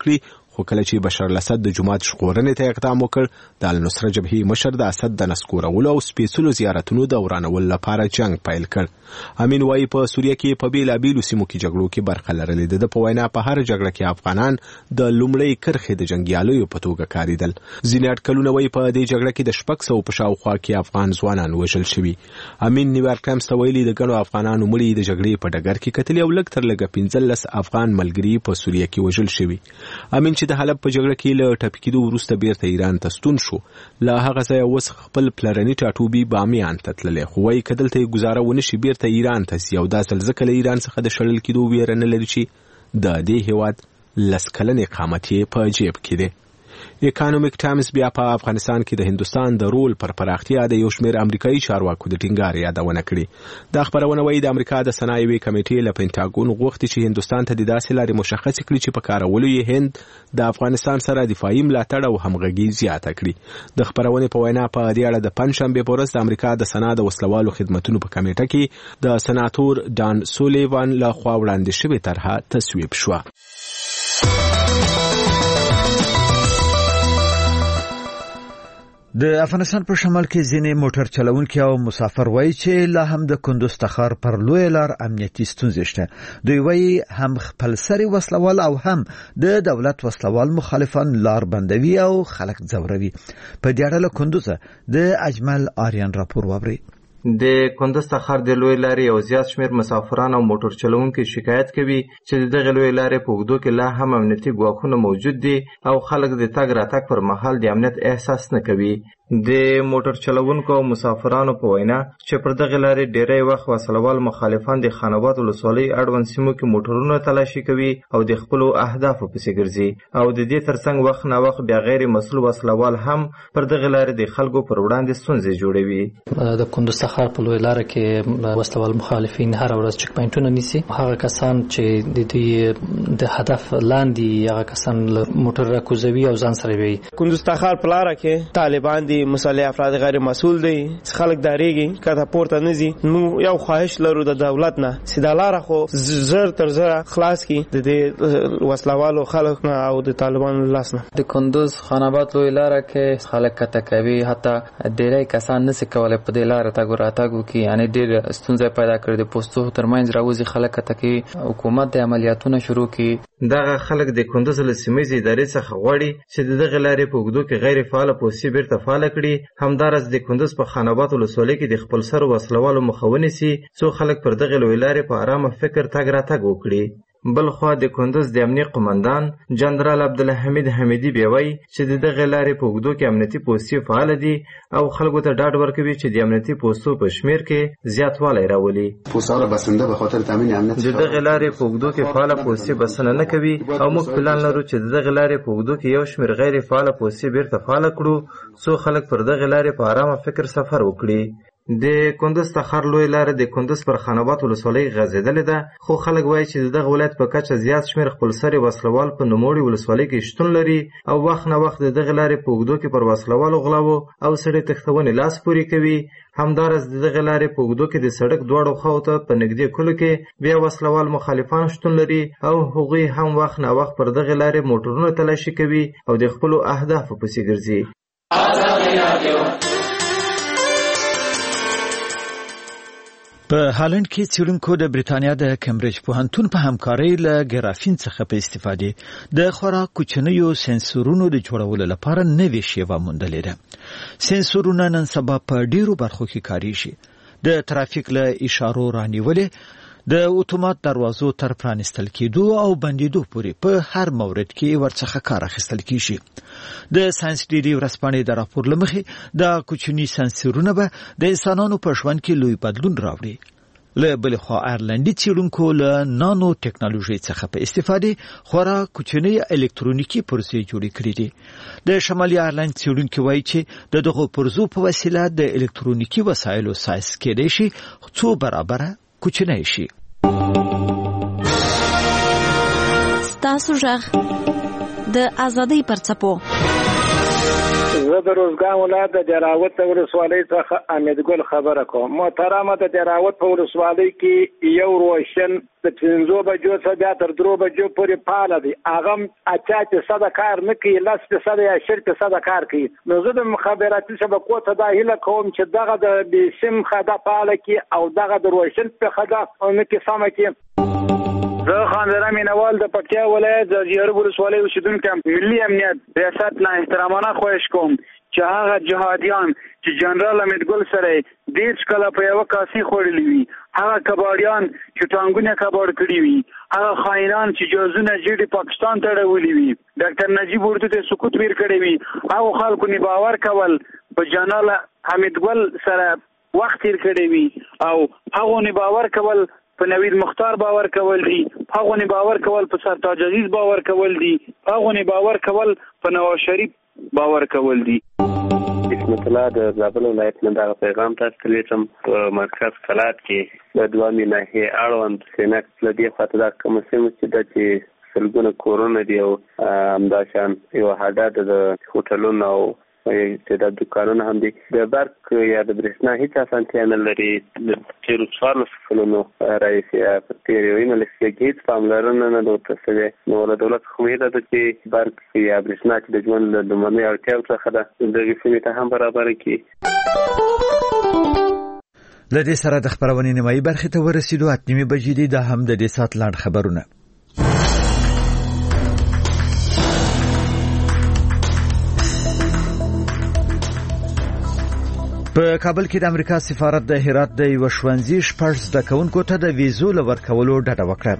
خو کله چې بشر الاسد د جماعت ژغورنې ته اقدام وکړ د النصره جبهې مشر د اسد د نسکورولو او سپېڅلو زیارتونو د ورانولو لپاره جنگ پیل کړ. امین وایي په سوریه کې په بیلابیلو سیمو کې جګړو کې برخه لرلې ده. په وینا په هر جګړه کې افغانان د لومړۍ کرښې د جنګیالیو په توګه کاریدل. ځینې اټکلونه وایي په دې جګړه کې د 600 په شاوخوا کې افغان ځوانان وژل شوي. امین نیویارک ټایمز ته ویلي د ګڼو افغانانو مړي د جګړې په ډګر کې کتلې او لږ تر لږه 15 افغان ملګري په سوریه کې وژل شوي. امین چې د حلب په جګړه کې له ټپي کېدو وروسته بیرته ایران ته ستون شو، له هغه ځایه اوس خپل پلرني ټاټوبي بامیان ته تللی، خو وایي که دلته یې ګزاره ونه شي بیرته ایران ته ځي او دا ځل ځکه له ایران څخه د شړل کېدو ویره نه لري چې د دې هېواد 10 کلن اقامت یې په جیب کې دی. اکانومیک ټایمز بیا په افغانستان کې د هندوستان د رول پر پراختیا د یو شمېر امریکایي چارواکو د ټینګار یادونه کړې. دا خبرونه وایي د امریکا د صنایعي کمیټې له پینټاګون غوښتي چې هندوستان ته د داسې لارې مشخصې کړي چې په کارولو یې هند د افغانستان سره دفاعي ملاتړ او همغږي زیاته کړي. د خبرونې په وینا په دې اړه د پنجشنبې په ورځ د امریکا د سنا د وسلوالو خدمتونو په کمیټه کې د سناتور ډان سولیوان له خوا وړاندې شوې طرحه تصویب شوه. د افغانستان په شمال کې ځینې موټر چلونکي او مسافر وایي چې لا هم د کندوز تخار پر لوی لار امنیتي ستونزې شته. دوی وایي هم خپل سري وسلوال او هم د دولت وسلوال مخالفان لار بندوي او خلک ځوروي. په دې اړه له کندوزه د اجمل آریان راپور واوري. د کندوز تخار د لوی لارې او زیات شمیر مسافران او موټر چلوونکي شکایت کوي چې دغه لوی لارې په اوږدو کې لا هم امنیتي ګواښونه موجود دي او خلک د تګ راتګ پر مهال د امنیت احساس نه کوي. د موټر چلوونکو او مسافرانو په وینا چې پر دغه لارې ډېری وخت وسلوال مخالفان د خاناباد ولسوالۍ اړوند سیمو کې موټرونه تلاشي کوي او د خپلو اهدافو پسې ګرځي او د دې ترڅنګ وخت نه وخت بیا غیر مسؤل وسلوال هم پر دغه لارې د خلکو پر وړاندې ستونزې جوړوي. د کندوز څخه په لوی لار کې وسلوال مخالفین هر ورځ چک پوینټونه نیسي. هغه کسان چې د دې د هدف لاندې هغه کسان موټر راکوزوي او ځان سره وي. کندوز څخه په لار کې طالبان دي مسلح افراد غیر مسؤل دي، خلک داریږي کته پورته نزي. نو یو خواهش لرو د دولت نه سیده لار خو زر تر زر خلاص کی د دې وسلوالو خلک نه او د طالبانو لاس نه. د کندوز خاناباد لوی لار کې خلک کته کوي، حتی ډېری کسان نشي کولای په دې لار ته ګوراتاګو کې یعنی ډېر ستونزې پیدا کړې. د پوسټو ترمنځ راوځي خلک کته کوي، حکومت د عملیاتونه شروع کړي. دغه خلک د کندوز له سیمې ادارې څخه غواړي چې دغه لارې په اوږدو کې غیر فعال پوسټي بیرته فعال کړي. همدارس د کندوز په خاناباد ولسوالۍ کې د خپل سر وسلوالو مخه ونیسي څو خلک پر دغه لوی لارې په آرامه فکر تګ راتګ وکړي. بلخوا د کندوز د امنیه قومندان جنرال عبدالحمید حمیدي بیوي چې دغه لارې په اوږدو کې امنیتي پوسټي فعال دي او خلکو ته ډاډ ورکوي چې د امنیتي پوسټو په شمیر کې زیاتوالی راولي. پوسټاله بسنده به خاطر تامین امنیت دغه لارې په اوږدو کې فعال پوسټي بسنه نه کوي او موږ پلان لرو چې دغه لارې په اوږدو کې یو شمیر غیر فعال پوسټي بیرته فعال کړو څو خلک پر دغه لارې په آرامه فکر سفر وکړي. د کندوز تخار لوی لار د کندوز پر خاناباد ولسوالۍ غځېدلې ده، خو خلک وایي چې دغه ولایت په کچه زیات شمیر خپل سري وسلوال په نوموړي ولسوالۍ کې شتون لري او وخت نه وخت دغه لارې په اوږدو کې پر وسلوالو غلاو او سړي تښتونې لاس پورې کوي. همدارس دغه لارې په اوږدو کې د سړک دواړو خواو ته په نږدې کلو کې بیا وسلوال مخالفان شتون لري او هغوی هم وخت نه وخت پر دغه لارې موټرونه تلاشي کوي او د خپلو اهدافو پسې ګرځي. په هالند کې څېړونکو د بریتانیا د کمبریج پوهنتون په همکارۍ له ګرافین څخه په استفادې د خورا کوچنیو سنسورونو د جوړولو لپاره نوې شیوه موندلې ده. سنسورونه نن سبا په ډیرو برخو کې کاریږي. د ترافیک له اشارو رانیولې د اتومات دروازو تر پرانستل کېدو او بندیدو پورې په هر مورد کې ورڅخه کار اخیستل کیږي. د ساينس ډيري ورسپانې د راپور لمخې د کوچني سنسورونه به د انسانانو په ژوند کې لوی بدلون راوړي. له بل خوا ایرلندي څېړونکو له نانو ټیکنالوژي څخه په استفادې خورا کوچني الکترونیکي پرزې جوړې کړې دي. د شمالي ایرلند څېړونکو وایي چې دغه پرزو په وسیله د الکترونیکي وسایلو سایز کېدای شي څو برابره کوچنی شي. ستاسو ژغ د ازادۍ پر څپو. زه زه د روزګان ولایت د جراوت ولسوالۍ څخه امیدګل خبره کوم. محترمه د جراوت په ولسوالۍ کې یو روشن د 5 بجو څخه بیا تر 3 بجو پورې فعال دی. هغه 80% کار نه کوي، 10% یا 10% کار کوي. نو زه د مخابراتي شبکو ته دا هیله کوم چې دغه د بیسیم خدا فعال کی او دغه د روشن په خدا او نه کې سم کی. زه خاندره مینوال د پکتیا ولایت د زیارو ولسوالۍ اوسیدونکو ملي امنیت ریاست نه احترامانه خواهش کوم چې هغه جهادیان چې جنرال امیدګل سره دیش کله په یو کاسي خوړلې وي، هغه کباړیان چې ټانګونه کباړ کړی وي، هغه خاینان چې جوزونه جېډي پاکستان ته راولي وي، ډاکټر نجیب اردو ته سکوت ویر کړی وي، هغه خلکو نه باور کول په جنرال امیدګل سره وخت تیر کړی وي او هغه نه باور کول په نوید مختار باور کول دي، هغه نه باور کول په سرتاج عزیز باور کول دي، هغه نه باور کول په نواز شریف باور کول دي. اسمت الله د زابل ولایت نه دا پیغام تاسو لیکم په مرکز کلات کې د دوامي ناحیه اړوند سینک لدی خاطر دا کوم سیمه چې د سلګونه کورونه دی او همداشان یو حداد د هوټلونو او چې د دکانونو هم دي. د برق یا د برېښنا هیڅ اسانتیا نه لري. د تېرو 14 کلونو راهیسې یا په تېرو یوې لسیزه کې هیڅ پاملرنه نه ده ورته شوې. نو له دولت څخه امید ده چې برق یا برېښنا چې د ژوند له لومړنیو اړتیاو څخه ده دغې سیمې ته هم برابره کړي. له دې سره د خپرونې نیمایي برخې ته ورسېدو. 8 بجې دي. دا هم د دې ساعت لاند خبرونه. په کابل کې د امریکا سفارت د هرات د یو ښوونځي 6 زده کوونکو ته د ویزو لورکولو ډډه وکړه.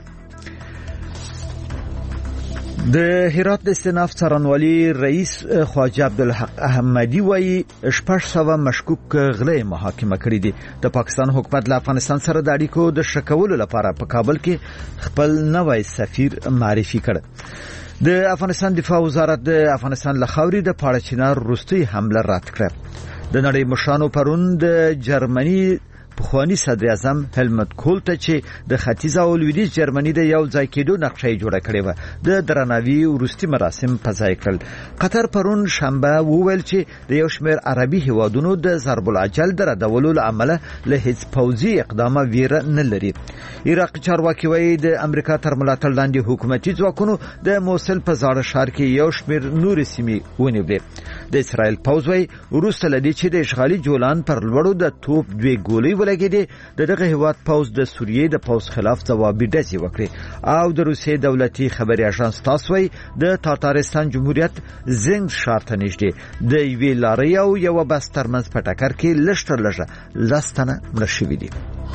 د هرات د استناف څارنوالي رئیس خواجه عبدالحق احمدی وایي 600 مشکوک غلې محاکمه کړي دي. د پاکستان حکومت له افغانستان سره د اړیکو د شکولو لپاره په کابل کې خپل نوی سفیر معرفي کړ. د افغانستان دفاع وزارت د افغانستان له خاورې د پاړچینار وروستۍ حمله رد کړه. د نړۍ مشرانو پرون د جرمني پخوانی صدر اعظم هلمت کول ته چې د ختیځ او لویدیځ جرمني د یو ځای کېدو نقشه جوړه کړې و د درناوي وروستي مراسم په ځای کړل. قطر پرون شنبه وویل چې د یو شمېر عربي هیوادونو د ضرب العجل د ردولو له امله له هیڅ پوځي اقدامه ویره نه لري. عراق چارواکي وایي د امریکا تر ملاتړ لاندې حکومتي ځواکونو د موصل په زاړه ښار کې یو شمېر نورې سیمې ونیولې. د اسرائیل پوځ وایي وروسته له دې چې د اشغالي جولان پر لوړو د توپ 2 ګولۍ ولګېدې د دغه هیواد پوځ د سوریې د پوځ خلاف ځوابي ډزې وکړې. او د روسیې دولتي خبري اژانس تاس وایي د تاتارستان جمهوریت زنګ ښار ته نږدې د یوې لارۍ او یوه بس ترمنځ په ټکر کې لږ تر لږه 10 تنه مړه شوي دي.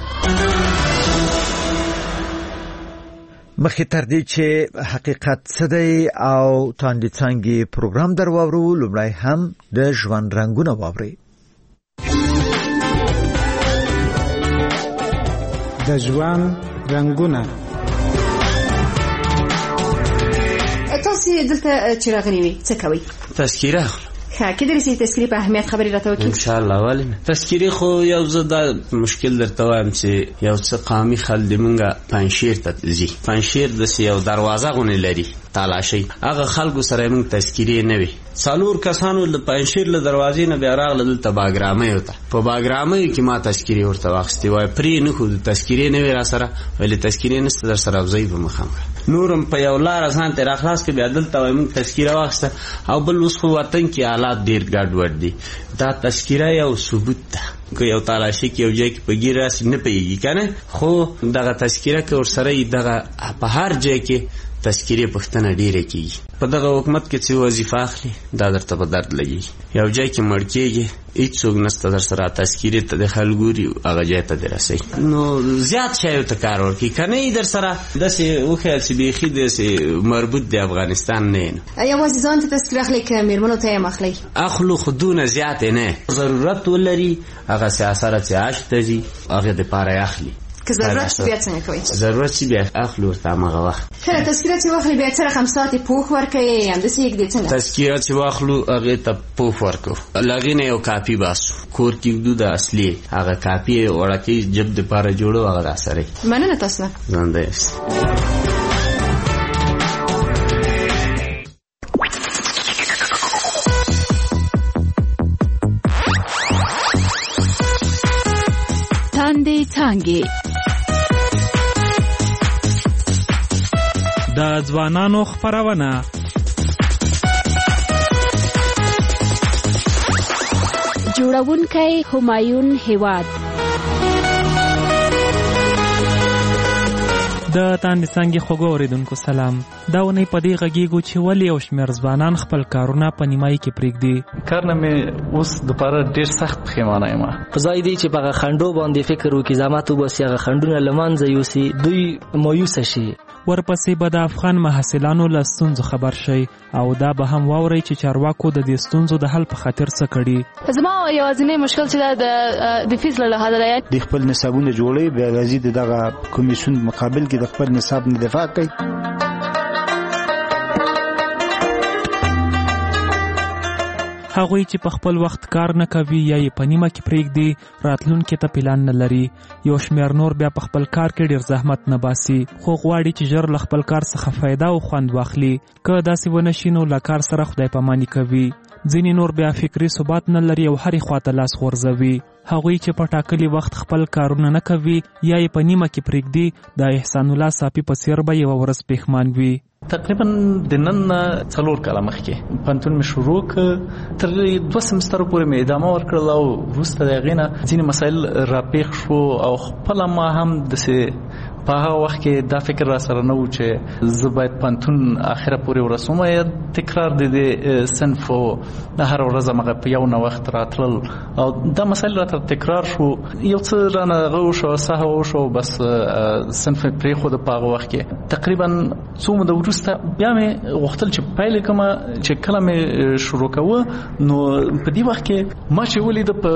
مخکې تر دې چې حقیقت څه دی او تاندې څانګې پروګرام در واورو، لومړی هم د ژوند رنګونه واورئ. د ژوند رنګونه. تاسو دلته چې راغلي وي څه کوئ؟ تذکیره اخلو. کېدلی شي تذکیرې په اهمیت خبرې راته وکړي؟ ان شاء الله. ولې تذکیرې خو یو زه دا مشکل درته وایم چې یو څه قامي خل د مونږه پنځشیر ته ځي. پنځشیر داسې یو دروازه غونې لري تالاشۍ، هغه خلکو سره مونږ تذکیرې نه وي. 4 کسانو له پنځشیر له دروازې نه بیا راغله دلته باګرامیو ته. په باګرامیو کې ما تذکیرې ورته واخیستې وای پرې نه خو تذکیرې نه وي را سره، ولې تذکیرې نشته در سره ځای به مخامخ نورم په یو لار ځان ته راخلاص کې بیا دلته وای مونږ تذکیره واخیسته. او بل اوس خو وطن کې حالات ډیر ګډوډ دي. دا تذکیره یو ثبوت ده که یو تالاشي کې یو ځای کې په ګیر راسي نه پیږي کنه، خو دغه تذکیره کې ورسره دغه په هر ځای کې تذکیره پښتنه ډیره کیږي. په دغه حکومت کې چې وظیفه اخلي دا درته په درد لګي. یو ځای کې مړ کېږي هیڅوک نشته در سره تذکیره ته د خلګوري هغه ځای ته درسي. نو زیات شایو ته کار ورکي کنه در سره داسې وخیل چې بیخي داسې مربوط دی افغانستان نه یوازې ځان ته تذکیره اخلي که میرمنو ته یې اخلي؟ اخلو خو دونه زیات نه ضرورت ولري هغه سیاست چې عاش ته ځي هغه دپاره اخلي. که ضرورت بیا څنګه کوي؟ ضرورت چې بیا اخلو ورته همغه وخت. کله تذکیره چې واخلي بیا څه رقم ساعت پوښ ورکوي همداسې یږدي څنګه؟ تذکیره چې واخلو هغې ته پوښ ورکو، له هغې نه یو کاپي باسو کور کې ږدو د اصلي هغه کاپي وړکۍ جب دپاره جوړو هغه راسره. مننه تاسو نه. ژوندی یاست. تاندې څانګې. د ځوانانو خپرونه. جوړونکی همایون هیواد. د تاندې څانګې خوږو اوریدونکو سلام. دا ونې په دې غږیږو چې ولې یو شمېر ځوانان خپل کارونه په نیمایي کې پرېږدي. کار نه مې اوس دپاره ډېر سخت پښیمانه یم. په ځای دی چې په هغه خنډو باندې فکر وکړي زحمت وباسي هغه خنډونه له منځه یوسي دوی مایوسه شي. ورپسې به د افغان محصلانو له ستونزو خبر شي او دا به هم واورئ چې چارواکو د دې ستونزو د حل په خاطر څه کړي. زما یوازینی مشکل چې د فیس له لحاظه دی د خپل نصابونه جوړي بیا راځي دغه کمیسیون مقابل کې د خپل نصاب نه دفاع کوي. هغوی چې په خپل وخت کار نه کوي یا یې په نیمه کې پرېږدي راتلونکي ته پلان نه لري. یو شمېر نور بیا په خپل کار کې ډېر زحمت نه باسي خو غواړي چې ژر له خپل کار څخه فایده او خوند واخلي. که داسې ونه شي نو له کار سره خدای پاماني کوي. ځینې نور بیا فکري ثبات نه لري او هرې خواته لاس غورځوي. هغوی چې په ټاکلي وخت خپل کارونه نه کوي یا یې په نیمه کې پرېږدي د احسان الله صافي په څېر به یوه ورځ پښیمان وي. تقریبا د نن 4 کاله مخکې پوهنتون مې شروع کړ. تر 2 سمسترو پورې مې ادامه ورکړله او وروسته د هغې نه ځینې مسایل راپېښ شو او خپله ما هم داسې په هغه وخت کې دا فکر را سره نه و چې زه باید پوهنتون اخره پورې ورسوم یا تکرار د دې صنف او هره ورځ همغه په یو نوښت راتلل او دا مسایل راته تکرار شو. یو څه رانه هغه وشو سهو وشو بس صنف مې پرېښود. په هغه وخت کې تقریبا څو موده وروسته بیا مې غوښتل چې پیل کړم چې کله مې شروع کوه نو په دې وخت کې ما چې ولیده په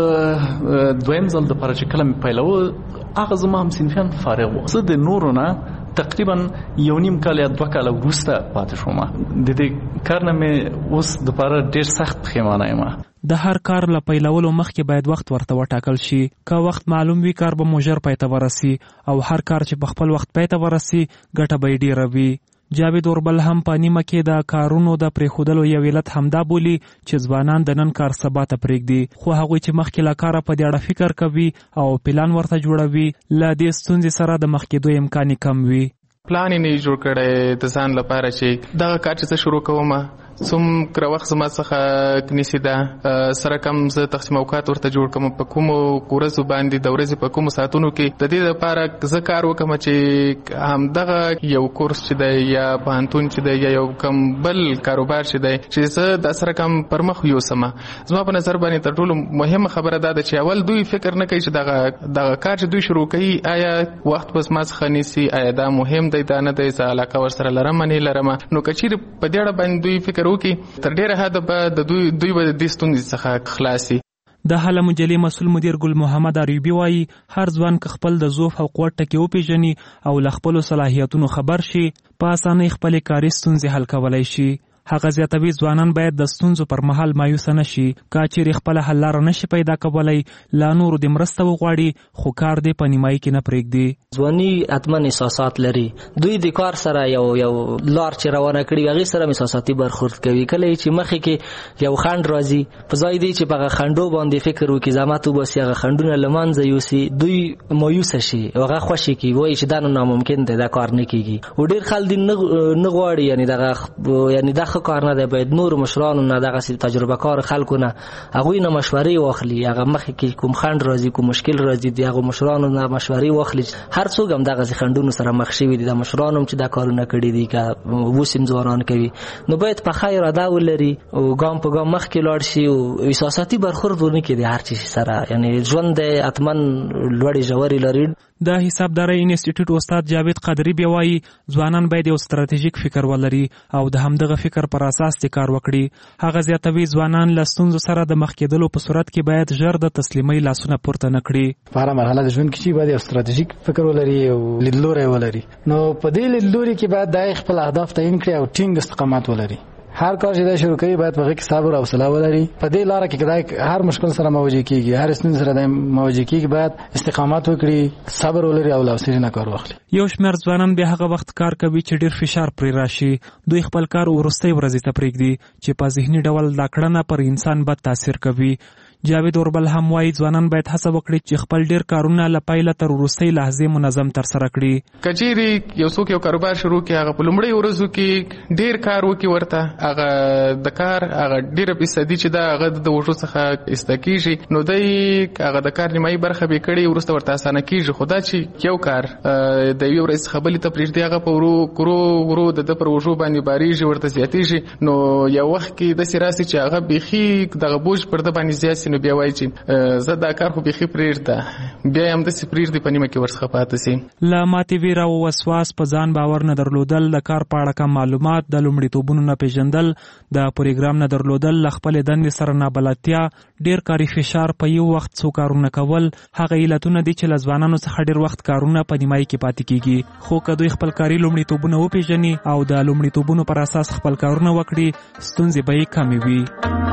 دویم ځل دپاره چې کله مې پیلوه هغه زما همصنفیان فارغ وو. زه د نورو نه تقریبا 1.5 کال یا 2 کال وروسته پاتې شوم. د دې کار نه مې اوس دپاره ډېر سخت پښیمانه یم. د هر کار له پیلولو مخکې باید وخت ورته وټاکل شي. که وخت معلوم وي کار به مو ژر پای ته ورسي او هر کار چې په خپل وخت پای ته ورسي ګټه به یې ډېره وي. جاوید اوربل هم په نیمه کې د کارونو د پرېښودلو یو علت همدا بولي چې ځوانان د نن کار سبا ته پرېږدي خو هغوی چې مخکې له کاره په دې اړه فکر کوي او پلان ورته جوړوي له دې ستونزې سره د مخ کېدو امکان یې کم وي. پلان یې نه جوړ کړی د ځان لپاره چې دغه کار چې زه شروع کوم څومره وخت زما څخه نیسي ده سره کم زه تقسیم اوقات ورته جوړ کوم په کومو ورځو باندې د ورځې په کومو ساعتونو کې د دې لپاره زه کار وکړم چې همدغه یو کورس چې دی یا پوهنتون چې دی یا یو کم بل کاروبار چې دی چې زه د سره کم پر مخ یوسم. زما په نظر باندې تر ټولو مهمه خبره دا ده چې اول دوی فکر نه کوي چې دغه کار چې دوی شروع کوي آیا وخت بس ما څخه نیسي آیا دا مهم دی دا نه دی زه علاقه ورسره لرم نه لرم. نو که چیرې په دې اړه باندې دوی فکر وکړي تر ډیره حده به د دوی به د دې ستونزې څخه خلاصي. د حاله مجلې مسؤل مدیر ګل محمد عربي وایي هر ځوان که خپل د ضعف او قوت ټکي وپېژني او له خپلو صلاحیتونو خبر شي په اسانۍ خپلې کاري ستونزې حل کولی شي. هغه زیاتوي ځوانان باید د ستونزو پر مهال مایوسه نه شي. که چیرې خپله حل لاره نشي پیدا کولی له نورو د مرسته وغواړي خو کار دې په نیمایي کې نه پرېږدي. ځواني حتمن احساسات لري. دوی د کار سره یو لار چې روانه کړي هغې سره احساساتي برخورد کوي. کله چې مخې کې یو خنډ راځي په ځای دی چې په هغه خنډو باندې فکر وکړي زحمت وباسي هغه خنډونه له منځه یوسي دوی مایوسه شي او هغه خوشې کړي وایي چې دا نو ناممکن دی دا کار نه کېږي. او ډېر خلک نه غواړي یعنی دا کار نه دی باید نور مشرانو نه دغه تجربه کار خلکو نه هغوی نه مشورې واخلي. هغه مخکې کې کوم خنډ راځي کوم مشکل راځي د هغو مشرانو نه مشورې واخلي. هر څوک هم دغسې خنډونو سره مخ شوي دي. د مشرانو هم چې دا کارونه کړي دي که اوس هم ځوانان کوي نو باید پخه اراده ولري او ګام په ګام مخکې لاړ شي او احساساتي برخورد ونه کړي د هر چیز سره. یعنې ژوند دی حتما لوړې ژورې لري. د حسابدارۍ انسټیټیوټ استاد جاوید قادری بیا وایي ځوانان باید یو ستراتیژیک فکر ولري او د همدغه فکر پر اساس د کار وکړي. هغه زیاتوي ځوانان له ستونزو سره د مخ کېدلو په صورت کې باید ژر د تسلیمۍ لاسونه پورته نه کړي. په هره مرحله د ژوند کې چې باید یو ستراتیژیک فکر ولري او لیدلوری ولري. نو په دې لیدلوري کې باید د خپل اهداف تعیین کړي او ټینګ استقامت ولري. هر کار چې دا شروع کوي باید په هغه کې صبر او حوصله ولري. په دې لار کې کله هر مشکل سره مواجه کیږي هر ستونزه سره مواجه کیږي باید استقامت وکړي صبر ولري او حوصله نه کار واخلي. یو شمېر ځوانان به هغه وخت کار کوي چې ډیر فشار پرې راشي. دوی خپل کار ورستۍ ورځې ته پرېږدي چې په ذهني ډول دا کړنه پر انسان بد تاثیر کوي. جاوید اوربل هم وایي ځوانان باید هڅه وکړي چې خپل ډیر کارونه له پیله تر وروستۍ لحظې منظم ترسره کړي. کچېرې یو څوک یو کاروبار شروع کړي هغه په لومړۍ ورځو کې ډیر کار وکړي ورته هغه د کار هغه ډیره فیصدي چې دا هغه د وژو څخه ایسته کېږي نو دی هغه د کار نیمایي برخه به کړي وروسته ورته اسانه کېږي. خو دا چې یو کار د یوې ورځې څخه بلې ته پرېږدي هغه په ورو د پر وژو باندې بارېږي ورته زیاتېږي نو یو وخت کې داسې راسي چې هغه بیخي دغه بوج پر ده باندې زیات سي نو بیا وایي چې زه دا کار خو بیخي پرېږده بیا یې همداسې پرېږدي په نیمه کې ورڅخه پاته سي. له ماتې ویره او وسواس په ځان باور نه درلودل، د کار په اړه کم معلومات، د لومړیتوبونو نه پیژندل، د پروګرام نه درلودل، له خپلې دندې سره نابلدتیا، ډېر کاري فشار، په یو وخت څو کارونه کول، هغه علتونه دي چې له ځوانانو څخه ډېر وخت کارونه په نیمایي کې پاتې کېږي. خو که دوی خپل کاري لومړیتوبونه وپیژني او د لومړیتوبونو پر اساس خپل کارونه وکړي، ستونزې به یې کمې وي.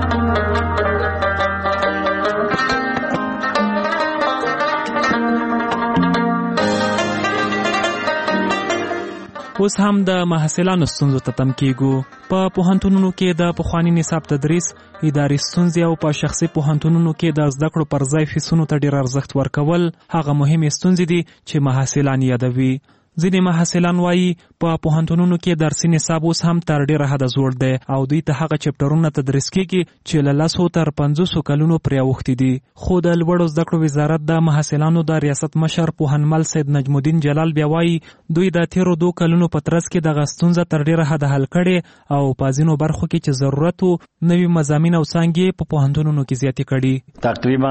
اوس هم د محصلانو ستونزو ته تم کېږو. په پوهنتونونو کې د پخواني نصاب تدریس، اداري ستونزې او په شخصي پوهنتونونو کې د زده کړو پر ځای فیسونو ته ډېر ارزښت ورکول هغه مهمې ستونزې دي چې محصلان یادوي. ځینې محصلان وایي په پوهنتونونو کې درسي نصاب اوس هم تر ډېره حده زوړ دی او دوی ته هغه چپټرونه تدریس کېږي چې له 10 تر 50 کلونو پرې اوښتي دي. خو د لوړو زده کړو وزارت د محصلانو د ریاست مشر پوهنمل سید نجم الدین جلال بیا وایي دوی د تیرو 2 کلونو په ترڅ کې دغه ستونزه تر ډېره حده حل کړې او په ځینو برخو کې چې ضرورت و نوي مضامین او څانګې په پوهنتونونو کې زیاتې کړي. تقریبا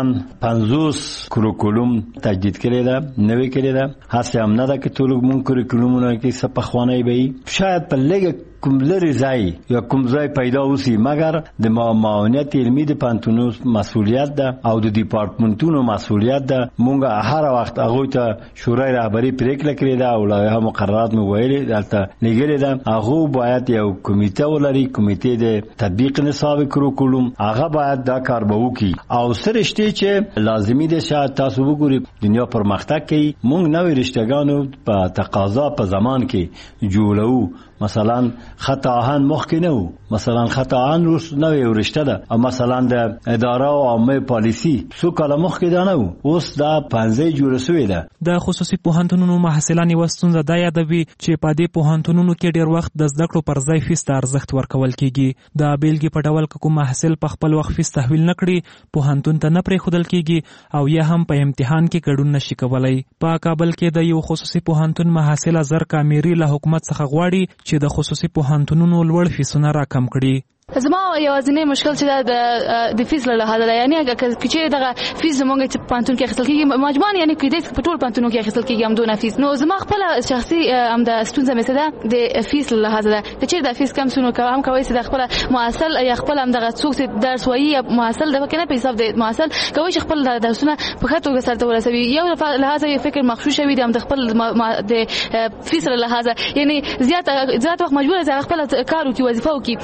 50 کوریکولوم تجدید کړي ده، نوې کړي ده. هڅه هم نه ده چې ټول کوریکولومونه کې څه پخوانی به شاید په لږ کوم لري ځای یا کوم ځای پیدا وسی، مګر د معاونیت علمي د پوهنتونونو مسؤلیت ده او د ډپارټمنټونو مسؤلیت ده. مونږ هر وخت هغه ته شورای رهبری پریکړه کړې ده او لایحه مقررات مو ویلې دلته لګلې ده. هغه باید یو کمیټه ولري، کمیټه د تطبیق نصاب کوریکولوم، هغه باید دا کار به وکړي او سره شته چې لازمي ده. شاید تاسو وګورئ دنیا پرمختګ کوي، مونږ نوې رشتهګانو په تقاضا په زمان کې جوړو. مثلا خط آهن مخکې نه وو، مثلا خط آهن روس نوې ورشته ده او مثلا د اداره او عامه پالیسی څو کاله مخکې دا نه وو، اوس دا 15 جوړه شوې ده. د خصوصي پوهنتونونو محصلان یې ستونزه دا یادوي چې په دې پوهنتونونو کې ډېر وخت د زده کړو پر ځای فیس ته ارزښت ورکول کېږي. د بیلګې په ډول که کوم محصل په خپل وخت فیس تحویل نه کړي، پوهنتون ته نه پرېښودل کېږي او یا هم په امتحان کې ګډون نشي کولی. په کابل کې د یو خصوصي پوهنتون محصل اظهر کامیری له حکومت څخه غواړي چې د خصوصي پوهنتونونو لوړ فیسونه راکم کړي. زما یوازینی مشکل چې د فیس له لحاظه ده، یعنی اگر چې دغه فیس زمونږ چې پانتون کې اخیستل کېږي مجموعاً یعنی کې د ټول پانتونو کې اخیستل کېږي هم دونه فیس، نو زما خپل شخصي هم د ستونزه مې ده د فیس له لحاظه ده چې د فیس کم سونو کوم کوي چې د خپل معاصل یا خپل هم دغه څوک چې درس وایي یا معاصل د کنه په حساب د معاصل کوي چې خپل درسونه په خاطر توګه سره ورسوي. یو لحاظه یو فکر مخشوش وي د خپل د فیس له لحاظه، یعنی زیات وخت مجبور ځای خپل کار او وظیفه وکي.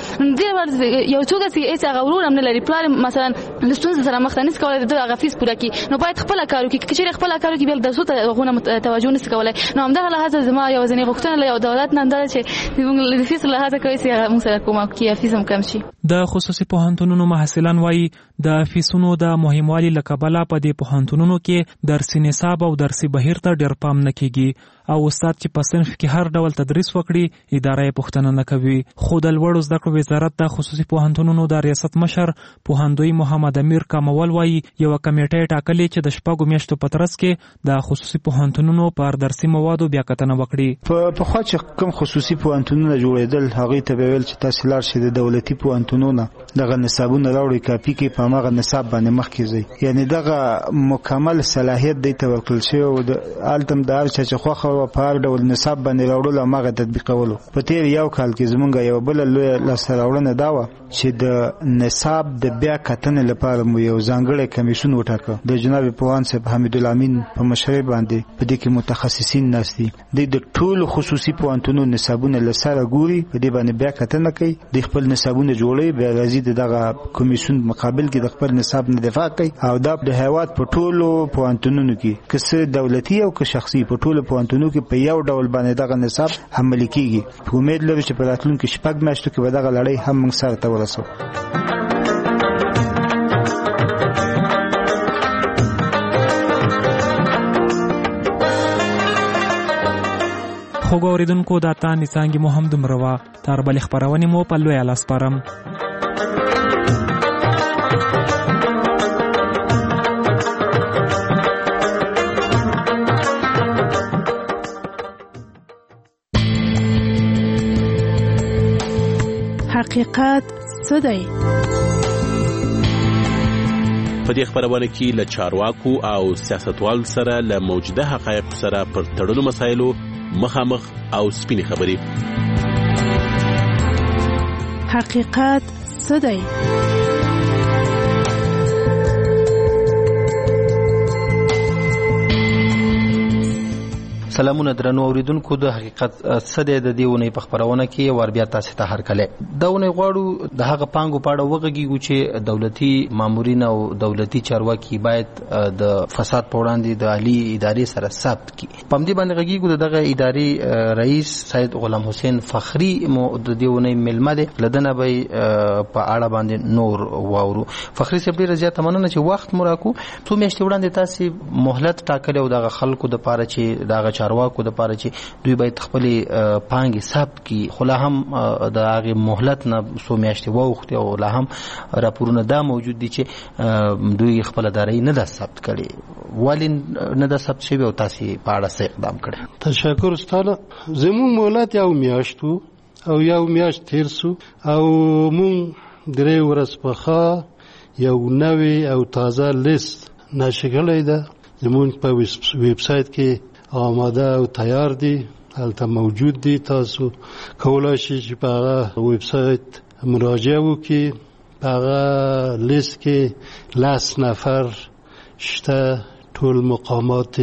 یو څوک چې هیڅ هغه ورور هم نه لري، پلار مثلا لستونزه سره مخ ته نس کولای د هغه فیس پوره کړي، نو باید خپل کار وکړي. چې خپل کار وکړي بل د څه ته غوونه توجه نس کولای، نو همدغه لحاظ زما یو ځنې غوښتنه له دولت نه ده چې موږ د فیس لحاظ کوي چې موږ سره کومک کیه فیس هم کم شي. د خصوصي پوهنتونونو محصلان وایي د فیسونو د مهموالي له کبله په دې پوهنتونونو کې درسي نصاب او درسي بهیر ته ډېر پام نه کېږي او استاد چې په صنف کې هر ډول تدریس وکړي اداره یې پوښتنه نه کوي. خو د لوړو زده کړو وزارت د خصوصي پوهنتونونو د ریاست مشر پوهندوی محمد امیر کامول وایي یو کمیټه ټاکلې چې د شپږو میاشتو په ترڅ کې د خصوصي پوهنتونونو پر درسي موادو بیا کتنه وکړي. په خوا چې کوم خصوصي پوهنتونونه جوړېدل هغه ته ویل چې تاسو لار شي د دولتي پوهنتونونو دغه نصابونه راوړي کاپي کې په هغه نصاب باندې مخکې ځي، یعنی دغه مکمل صلاحیت دی ته ورکړل شوی او د التم د هر چا چې خوښه او په هر ډول نصاب باندې راوړل او هغه تطبیقولو. په تیر یو کال کې زمونږ یو بل لوی لاسته راوړنه دا وه چې د نصاب د بیا کتنې لپاره مو یو ځانګړی کمیشن وټاکه د جناب پوهاند صاحب حمید الامین په مشرۍ باندې. په دې کې متخصصین ناست دي، د ټولو خصوصي پوهنتونو نصابونه له سره ګوري، په دې باندې بیا کتنه کوي، د خپل نصابونه جوړوي، بیا راځي دغه کمیشن مقابل کې د خپل نصاب نه دفاع کوي او دا د هیواد په ټولو پوهنتونونو کې که څه دولتي او که شخصي په ټولو پوهنتونونو کې په یو ډول باندې دغه نصاب عملي کیږي. په امید لرو چې په راتلونکي 6 میاشتو کې به دغه لړۍ هم موږ سره ته ورسوو. خوږ اورېدونکو دا تانې څانګې مو هم دومره وه تر بلې خپرونې مو په لویه لاس سپارم. حقیقت څه دی؟ په دې خبرونه کې له چارواکو او سیاستوالو سره له موجوده حقایقو سره پر تړلو مسایلو مخامخ او سپینې خبرې. حقیقت څه دی؟ سلامونه درنو اوریدونکو، د حقیقت څه دی د دې ونې په خپرونه کې ور بیا تاسو ته هرکله دا ونې غواړو د هغه پانګو په اړه وغږیږو چې دولتي مامورین او دولتي چارواکي باید د فساد په وړاندې د عالی ادارې سره ثبت کړي. په دې باندې غږیږو دغه ادارې رئیس سید غلام حسین فخری مو د دې ونې ملمه دی، لدنه به په اړه باندې نور واورو. فخری صاحب ډیره زیاته مننه چې وخت مو راکو. څو میاشتې وړاندې تاسو مهلت ټاکلی او دغه خلکو د پاره چې دغه چارواکو د پاره چې دوی باید خپل پانګې ثبت کړي، خو لا هم د هغه مهلت نه څو میاشتې ووخت او لا هم راپورونه دا موجود دي چې دوی خپل ادارې نه ده ثبت کړي. ولی نه ده ثبت شوی او تاسو په اړه څه اقدام کړی؟ تشکر ستاله. زموږ مهلت یو میاشتو او یو میاشت تیر سو او مون درې ورځې پخا یو نوې او تازه لیست نشګلې ده زموږ په ویب سایت کې آماده او تیار دي، هلته موجود دي. تاسو کولای شئ چې په هغه ویب سایت مراجعه وکړئ. په هغه لیست کې 10 نفر شته، ټول مقامات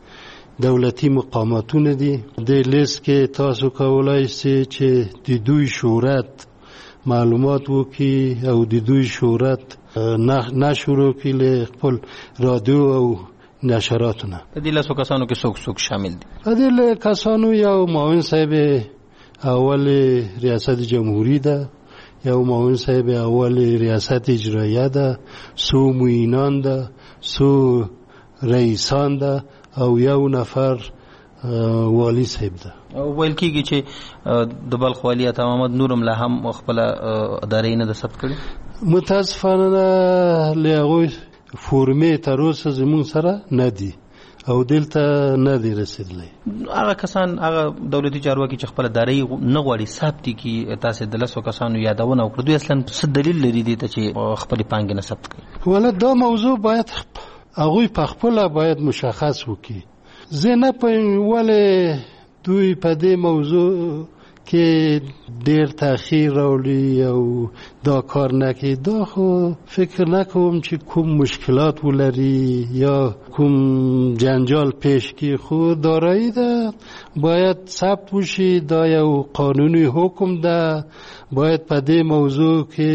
دولتي مقاماتونه دي. د لیست کې تاسو کولای شئ چې د دوی شهرت معلومات وکړئ او د دوی شهرت نشر وکړئ له خپل رادیو او نشراتونه. په دې لاسو کسانو کې څوک شامل دي؟ په دې کسانو یو معاون صاحب اول ریاست جمهوری ده، یو معاون صاحب اول ریاست اجرایه ده، سو معینان ده، سو رئیسان ده او یو نفر والی صاحب ده. ویل کېږي چې د بلخ والی عطا محمد نورم لا هم خپل ادارې نه ده ثبت کړې. متاسفانه له هغوی فورمې تر اوسه زموږ سره نه دي او دلته نه دي رسیدلی. هغه کسان هغه دولتي چارواکي چې خپل ادارې نه غواړي ثبت کړي، تاسو د 10 کسانو یادونه وکړه، دوی اصلا څه دلیل لري دې ته چې خپل پانګې نه ثبت کړي؟ ولا دا موضوع باید هغوی په خپل باید مشخص وکړي. زه نه پوهیم ولې دوی په دې موضوع کې ډیر تاخیر راوړي او دا کار نکړي. دا خو فکر نکوم چې کوم مشکلات ولري یا کوم جنجال پیش کی. خو دارایی ده باید ثبت وشي، دا یو قانوني حکم ده. باید په دې موضوع کې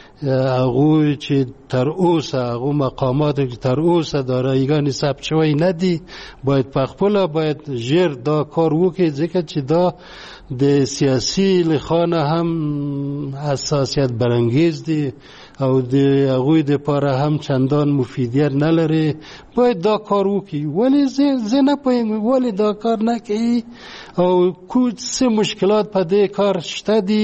هغوی چې تر اوسه هغو مقامات چې تر اوسه داراییګان ثبت شوی نه دي باید په خپل باید ژر دا کار وکړي، ځکه چې دا د سیاسي لخانه هم حساسیت برانگیز دي او د هغوی د پاره هم چندان مفیدیت نه لري. باید دا کار وکړي. ولی زه نه پوهیم ولی دا کار نکړي او څه مشکلات په دې کار شته دي.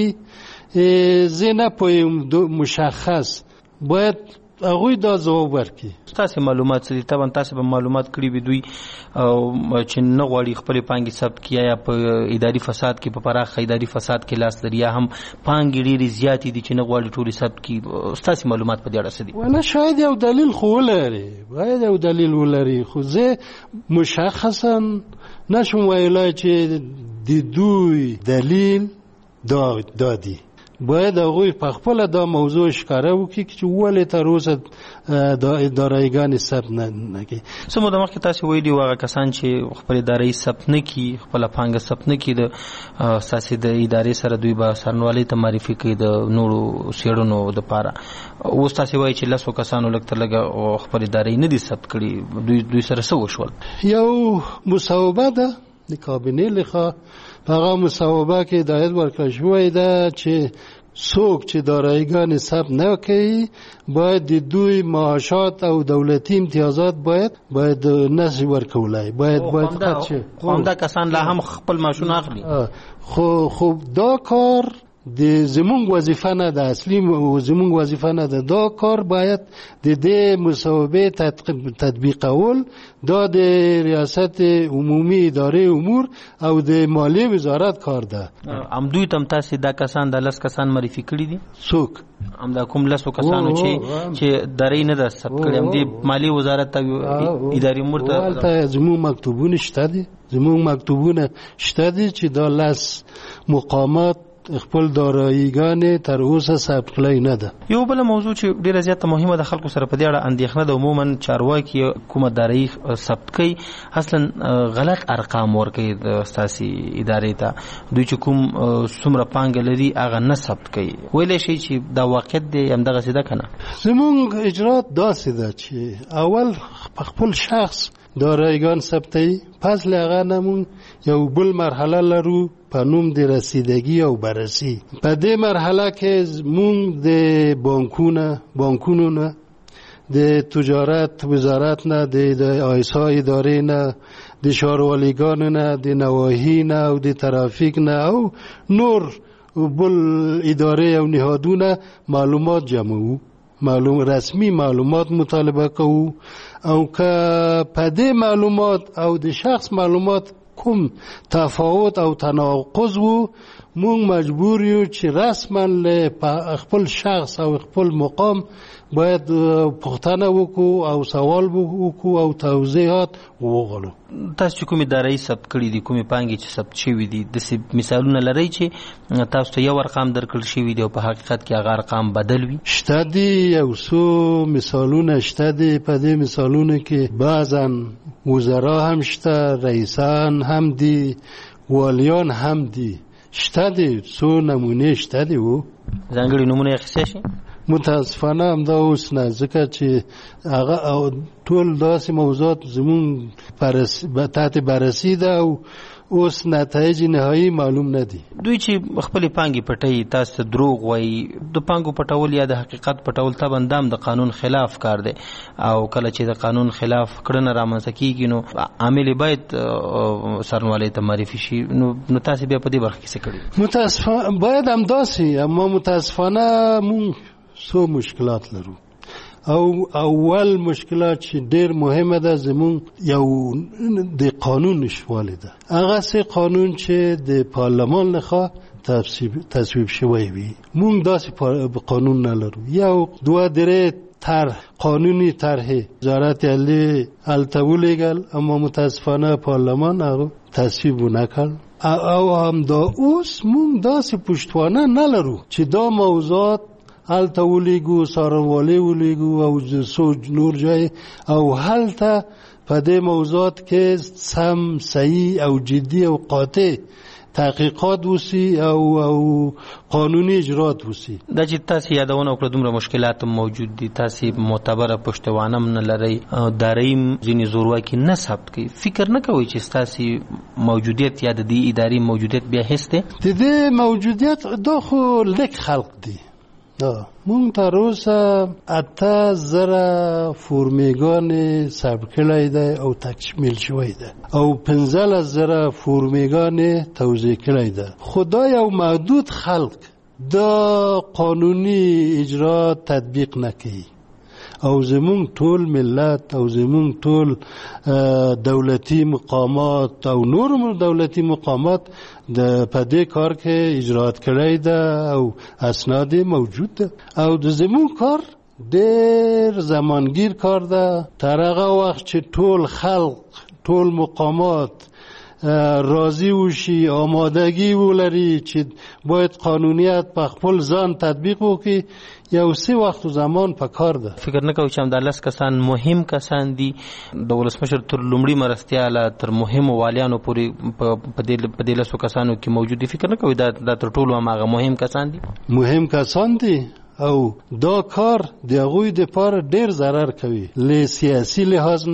زه نه پوهیم مشخص باید هغوی دا ځواب ورکړي. تاسو معلومات څه دي؟ طبعا تاسو به معلومات کړی وي دوی چې نه غواړي خپل پانګې ثبت کړي یا په اداري فساد کې په پراخه اداري فساد کې لاس لري یا هم پانګې ډېرې زیاتې دي چې نه غواړي ټولې ثبت کړي. تاسو معلومات په دې اړه څه دي؟ ولا شاید یو دلیل خو ولري، باید یو دلیل ولري، خو زه مشخصا نشم ویلای چې د دوی دلیل دادي. باید هغوی په خپل دا موضوع ښکاره وکړي چې ولې تر اوسه داراییګانې ثبت نه کړي. څه موده مخکې تاسو ویلي وو هغه کسان چې خپل ادارې ثبت نه کړي، خپله پانګه ثبت نه کړي، د ستاسې د ادارې سره دوی به څارنوالۍ ته معرفي کوي د نورو څېړنو دپاره. اوس تاسې وایي چې 10 کسانو لږ تر لږه خپل ادارې نه دي ثبت کړي، دوی سره څه وشول؟ یو مصوبه ده د کابینې لخوا. په هغه مصوبه کې هدایت ورکړل شوی ده چې څوک چې داراییګان ثبت نه کوي باید د دوی معاشات او دولتي امتیازات باید نشي ورکولای باید قطع شي. همدا کسان لا هم خپل معاشونه اخلي. خو دا کار د زمونږ وظیفه نه ده، اصلي زمونږ وظیفه نه ده. دا کار باید د دې مصوبې تطبیقول دا د ریاست عمومي ادارې امور او د مالیې وزارت کار ده. دوی تم تاسو دا کسان د 10 کسان معرفي کړي دي؟ څوک دا کوم 10 کسانو چې درې نه ده ثبت کړي هم د مالیې وزارت ته ادارې امور ته زموږ مکتوبونه شته دي. زموږ مکتوبونه شته دي چې دا 10 مقامات خپل داراییګان تر اوسه ثبت کړی نه ده. یو بل موضوع چې ډیره زیاته مهمه ده، خلکو سره په دې اړه اندېښنه ده. عموما چارواکي کومه دارایي ثبت کوي اصلا غلط ارقام ورکوي د سیاسي ادارې ته. دوی چې کوم څومره پانګه لري هغه نه ثبت کوي. ویلی شي چې دا واقعیت دی همدغسې ده که نه؟ زمونږ اجرات داسې ده چې اول خپل شخص داراییګان ثبتوي، پس له هغه نه مونږ یو بل مرحله لرو په نوم د رسیدګي او بررسي. په دې مرحله کې مونږ د بانکونو نه، د تجارت وزارت نه، د آیسا ادارې نه، د ښاروالیګانو نه، د نواحي نه او د ترافیک نه او نور بل ادارې او نهادونه معلومات جمعو، رسمي معلومات مطالبه کوو. او که په دې معلومات او د شخص معلومات کوم تفاوت او تناقض وو، مونږ مجبور یو چې رسما له خپل شخص او خپل مقام باید پوښتنه وکړو او سوال وکړو او توضیحات وغواړو. تاسو چې کومې دارایي ثبت کړي دي، کومې پانګې چې ثبت شوي دي، داسې مثالونه لرئ چې تاسو ته یو ارقام درکړل شوي دي او په حقیقت کې هغه ارقام بدل وي؟ شته دي، یو څو مثالونه شته دي. په دې مثالونو کې بعضا وزرا هم شته، رئیسان هم دي، والیان هم دي. شته دي، څو نمونه شته دي. و ځانګړي نمونه یې اخیستی شي؟ متاسفانه همدا اوس نه، ځکه چې هغه ټول داسې موضوعات زمونږ تحت بررسي ده او اوس نتایج نهایی معلوم نه دي. دوی چې خپل پانګې پټوي، تاسو ته دروغ وایي. د پانګو پټول یا د حقیقت پټول طبعا دام د قانون خلاف کار دی او کله چې د قانون خلاف کړنه رامنځته کیږي نو عامل باید سرنوالۍ ته معرفي شي. نو تاسو بیا په دې برخه کې څه کړي؟ متاسفانه باید همداسې، اما متاسفانه مونږ څو مشکلات لرو. او اول مشکلات چې ډیر مهمه ده زمون یو د قانون نشواله ده. هغه سه قانون چې د پارلمان لخوا تصویب شوی وي، مونږ داسې قانون نه لرو. یو دوه درې قانونی طرح وزارت عالی التولیګل، اما متاسفانه پارلمان هغه تصویب نکړ. او هم دا اوس مونږ داسې پشتوانه نه لرو چې دا موضوعات هلته ولیږو، څارنوالۍ ولیږو او څو نور ځای او هلته په دې موضوعات کې سم صحیح او جدي او قاطع تحقیقات وسی او قانوني اجرات وسی. دا چې تاسو یادونه وکړه دومره مشکلات موجود دي، تاسو معتبره پشتوانه نه لرئ، دارایي ځینې زورواکي نه ثبت کوي. فکر نه کوئ چې تاسو موجودیت یا د دې ادارې موجودیت بیا هیڅ دی؟ د دې موجودیت دا خو لږ خلق دي. مونږ تر اوسه 8000 فورمیګان ثبت کړی دی او تکمیل شوی دی او 15000 فورمیګان توزیع کړی دی. خو دا یو محدود خلق دا قانوني اجرات تطبیق نکوي او زمونږ ټول ملت او زمونږ ټول دولتي مقامات او نور دولتي مقامات د په دې کار کې اجرات کړی ده او اسناد موجود ده او د زمونږ کار ډېر زمانگیر کار ده. تر هغه وخت چې ټول خلق ټول مقامات راضی وشي، آمادگی ولري چې باید قانونیت په خپل ځان تطبیق وکړي، یو څه وخت زمان په کار ده. فکر نه کوم چې هم د 10 کسان مهم کسان دي، د ولسمشر تر لومړي مرستیاله تر مهمو والیانو پورې په دې 10 کسانو کې موجود دي. فکر نه کوي دا تر ټولو هغه مهم کسان دي؟ مهم کسان دي او دا کار د هغوی دپاره ډېر ضرر کوي، له سیاسي لحاظ نه،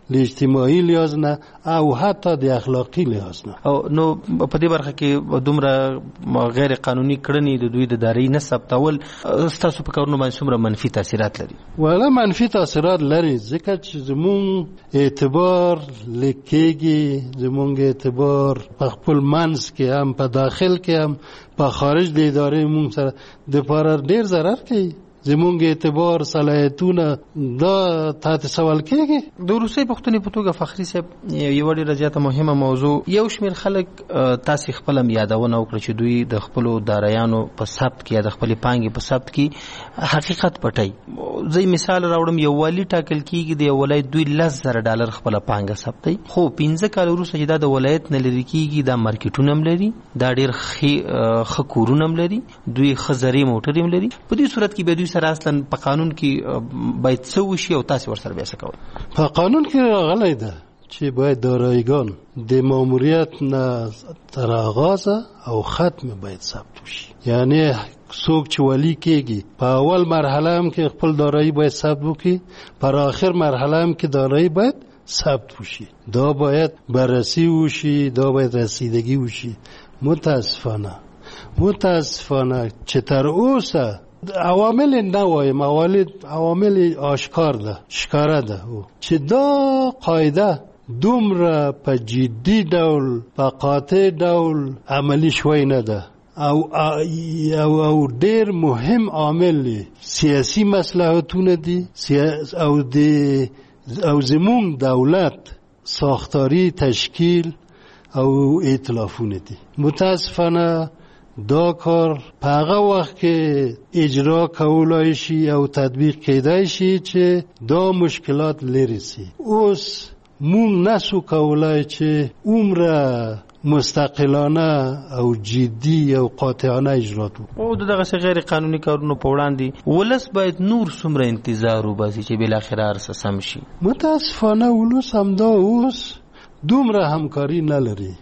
له اجتماعي لحاظ نه او حتی د اخلاقي لحاظ نه. او نو په دې برخه کې دومره غیر قانوني کړنې د دوی د داري نه ثبتول ستاسو په کارونو باندې څومره منفي تاثیرات لري؟ ولا منفي تاثیرات لري ځکه چې زموږ اعتبار لیکيږي، زموږ اعتبار په خپل منځ کې هم په داخل کې هم په خارج د ادارې موږ سره د پاره ډیر ضرر کوي. زمونږ اعتبار صلاحیتونه دا تحت سوال کېږي. د روسي پښتوني په توګه فخري صاحب یو ډېره زیاته مهمه موضوع، یو شمېر خلک تاسې خپل هم یادونه وکړه چې دوی د خپلو دارایانو په ثبت کې یا د خپلې پانګې په ثبت کې حقیقت پټوي. زه مثال راوړم، یو والي ټاکل کېږي د یو ولایت دوی $10,000 خپله پانګه ثبتوي، خو 15 کال وروسته چې دا د ولایت نه لرې کېږي دا مارکیټونه هم لري، دا ډېر ښه کورونه هم لري، دوی ښه زرې موټرې هم لري. په دې صورت کې به دوی سره اصلا په قانون کې باید څه وشي او تاسې ورسره بیا څه کوئ؟ په قانون کې راغلی ده چې باید داراییګان د ماموریت نه تر آغازه او ختم باید ثبت وشي. یعنی څوک چې ولی کېږي په اول مرحله هم کې خپل دارایی باید ثبت وکړي، پر آخر مرحله هم کې دارایی باید ثبت وشي. دا باید بررسی وشي، دا باید رسیدگی وشي. متاسفانه چې تر اوسه عوامل نوایم، عوامل آشکار ده، ښکاره ده چې دا قاعده دومره په جدي ډول په قاطع ډول عملی شوی نه ده او ډیر مهم عامل سیاسی مصلحتونه دي او زمون دولت ساختاری تشکیل او ائتلافونه دي. متاسفانه دا کار په هغه وخت کې اجرا کولای شي او تطبیق کېدای شي چې دا مشکلات لري سي. اوس مون نسو کولای چې عمره مستقلانه او جدي او قاطعانه اجرا وکړو. او دغه غیر قانوني کارونو په وړاندې ولس باید نور څومره انتظار وباسي چې بل اخر ارسه سم شي؟ متاسفانه ولس هم دا اوس دومره همکاري نه لري،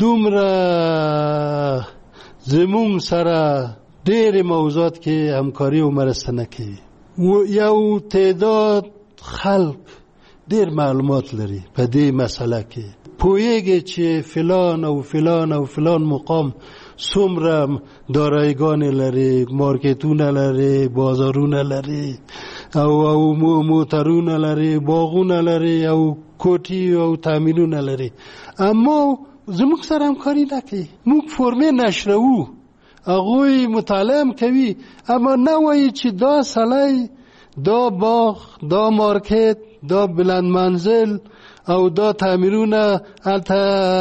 دومره زمون سره ډېر موضوعات کې همکاري او مرسته نه کوي. یو تعداد خلق ډېر معلومات لري په دې مسله کې، پوهیږي چې فلان او فلان او فلان مقام څومره داراییګان لري، مارکیټونه لري، بازارونه لري او موټرونه لري، باغونه لري او کوټي او تامینونه لري، اما زموږ سره همکاري نه کوي. موږ فرمې نشروو، هغوی مطالعه هم کوي، اما نه وایي چې دا سړی دا باغ، دا مارکیټ، دا بلند منزل او دا تعمیرونه هلته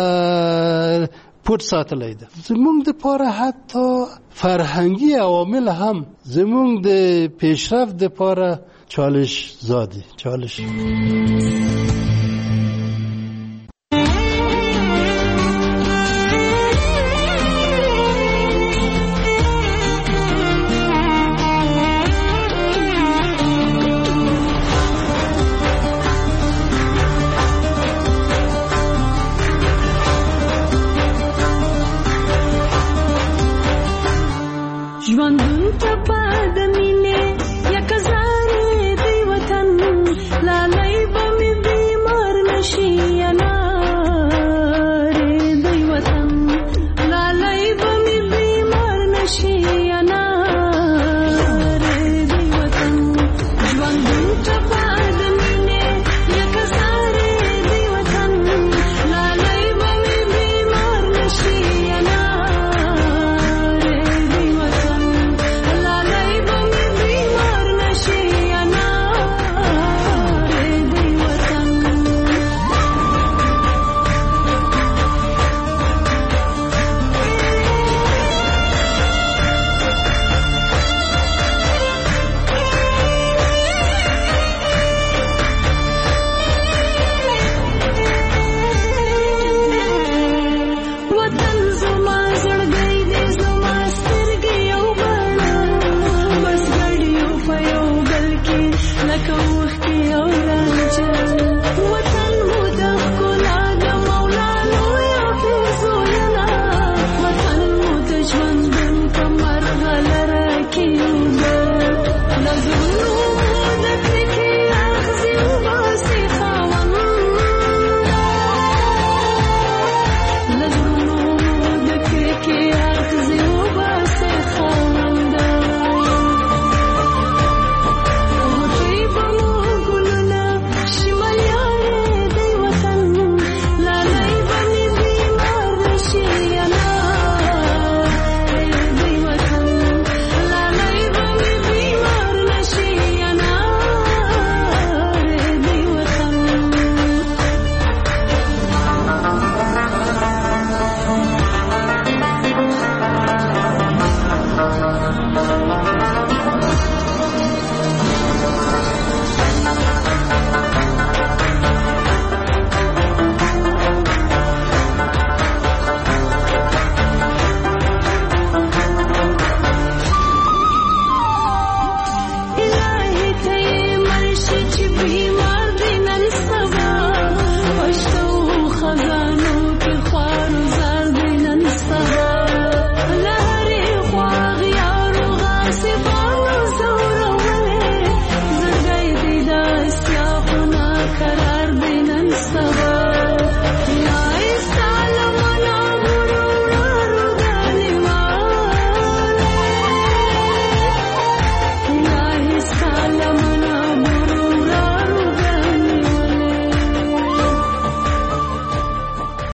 پټ ساتلی ده. زموږ دپاره حتی فرهنګي عوامل هم زموږ د پیشرفت دپاره چالش زادي.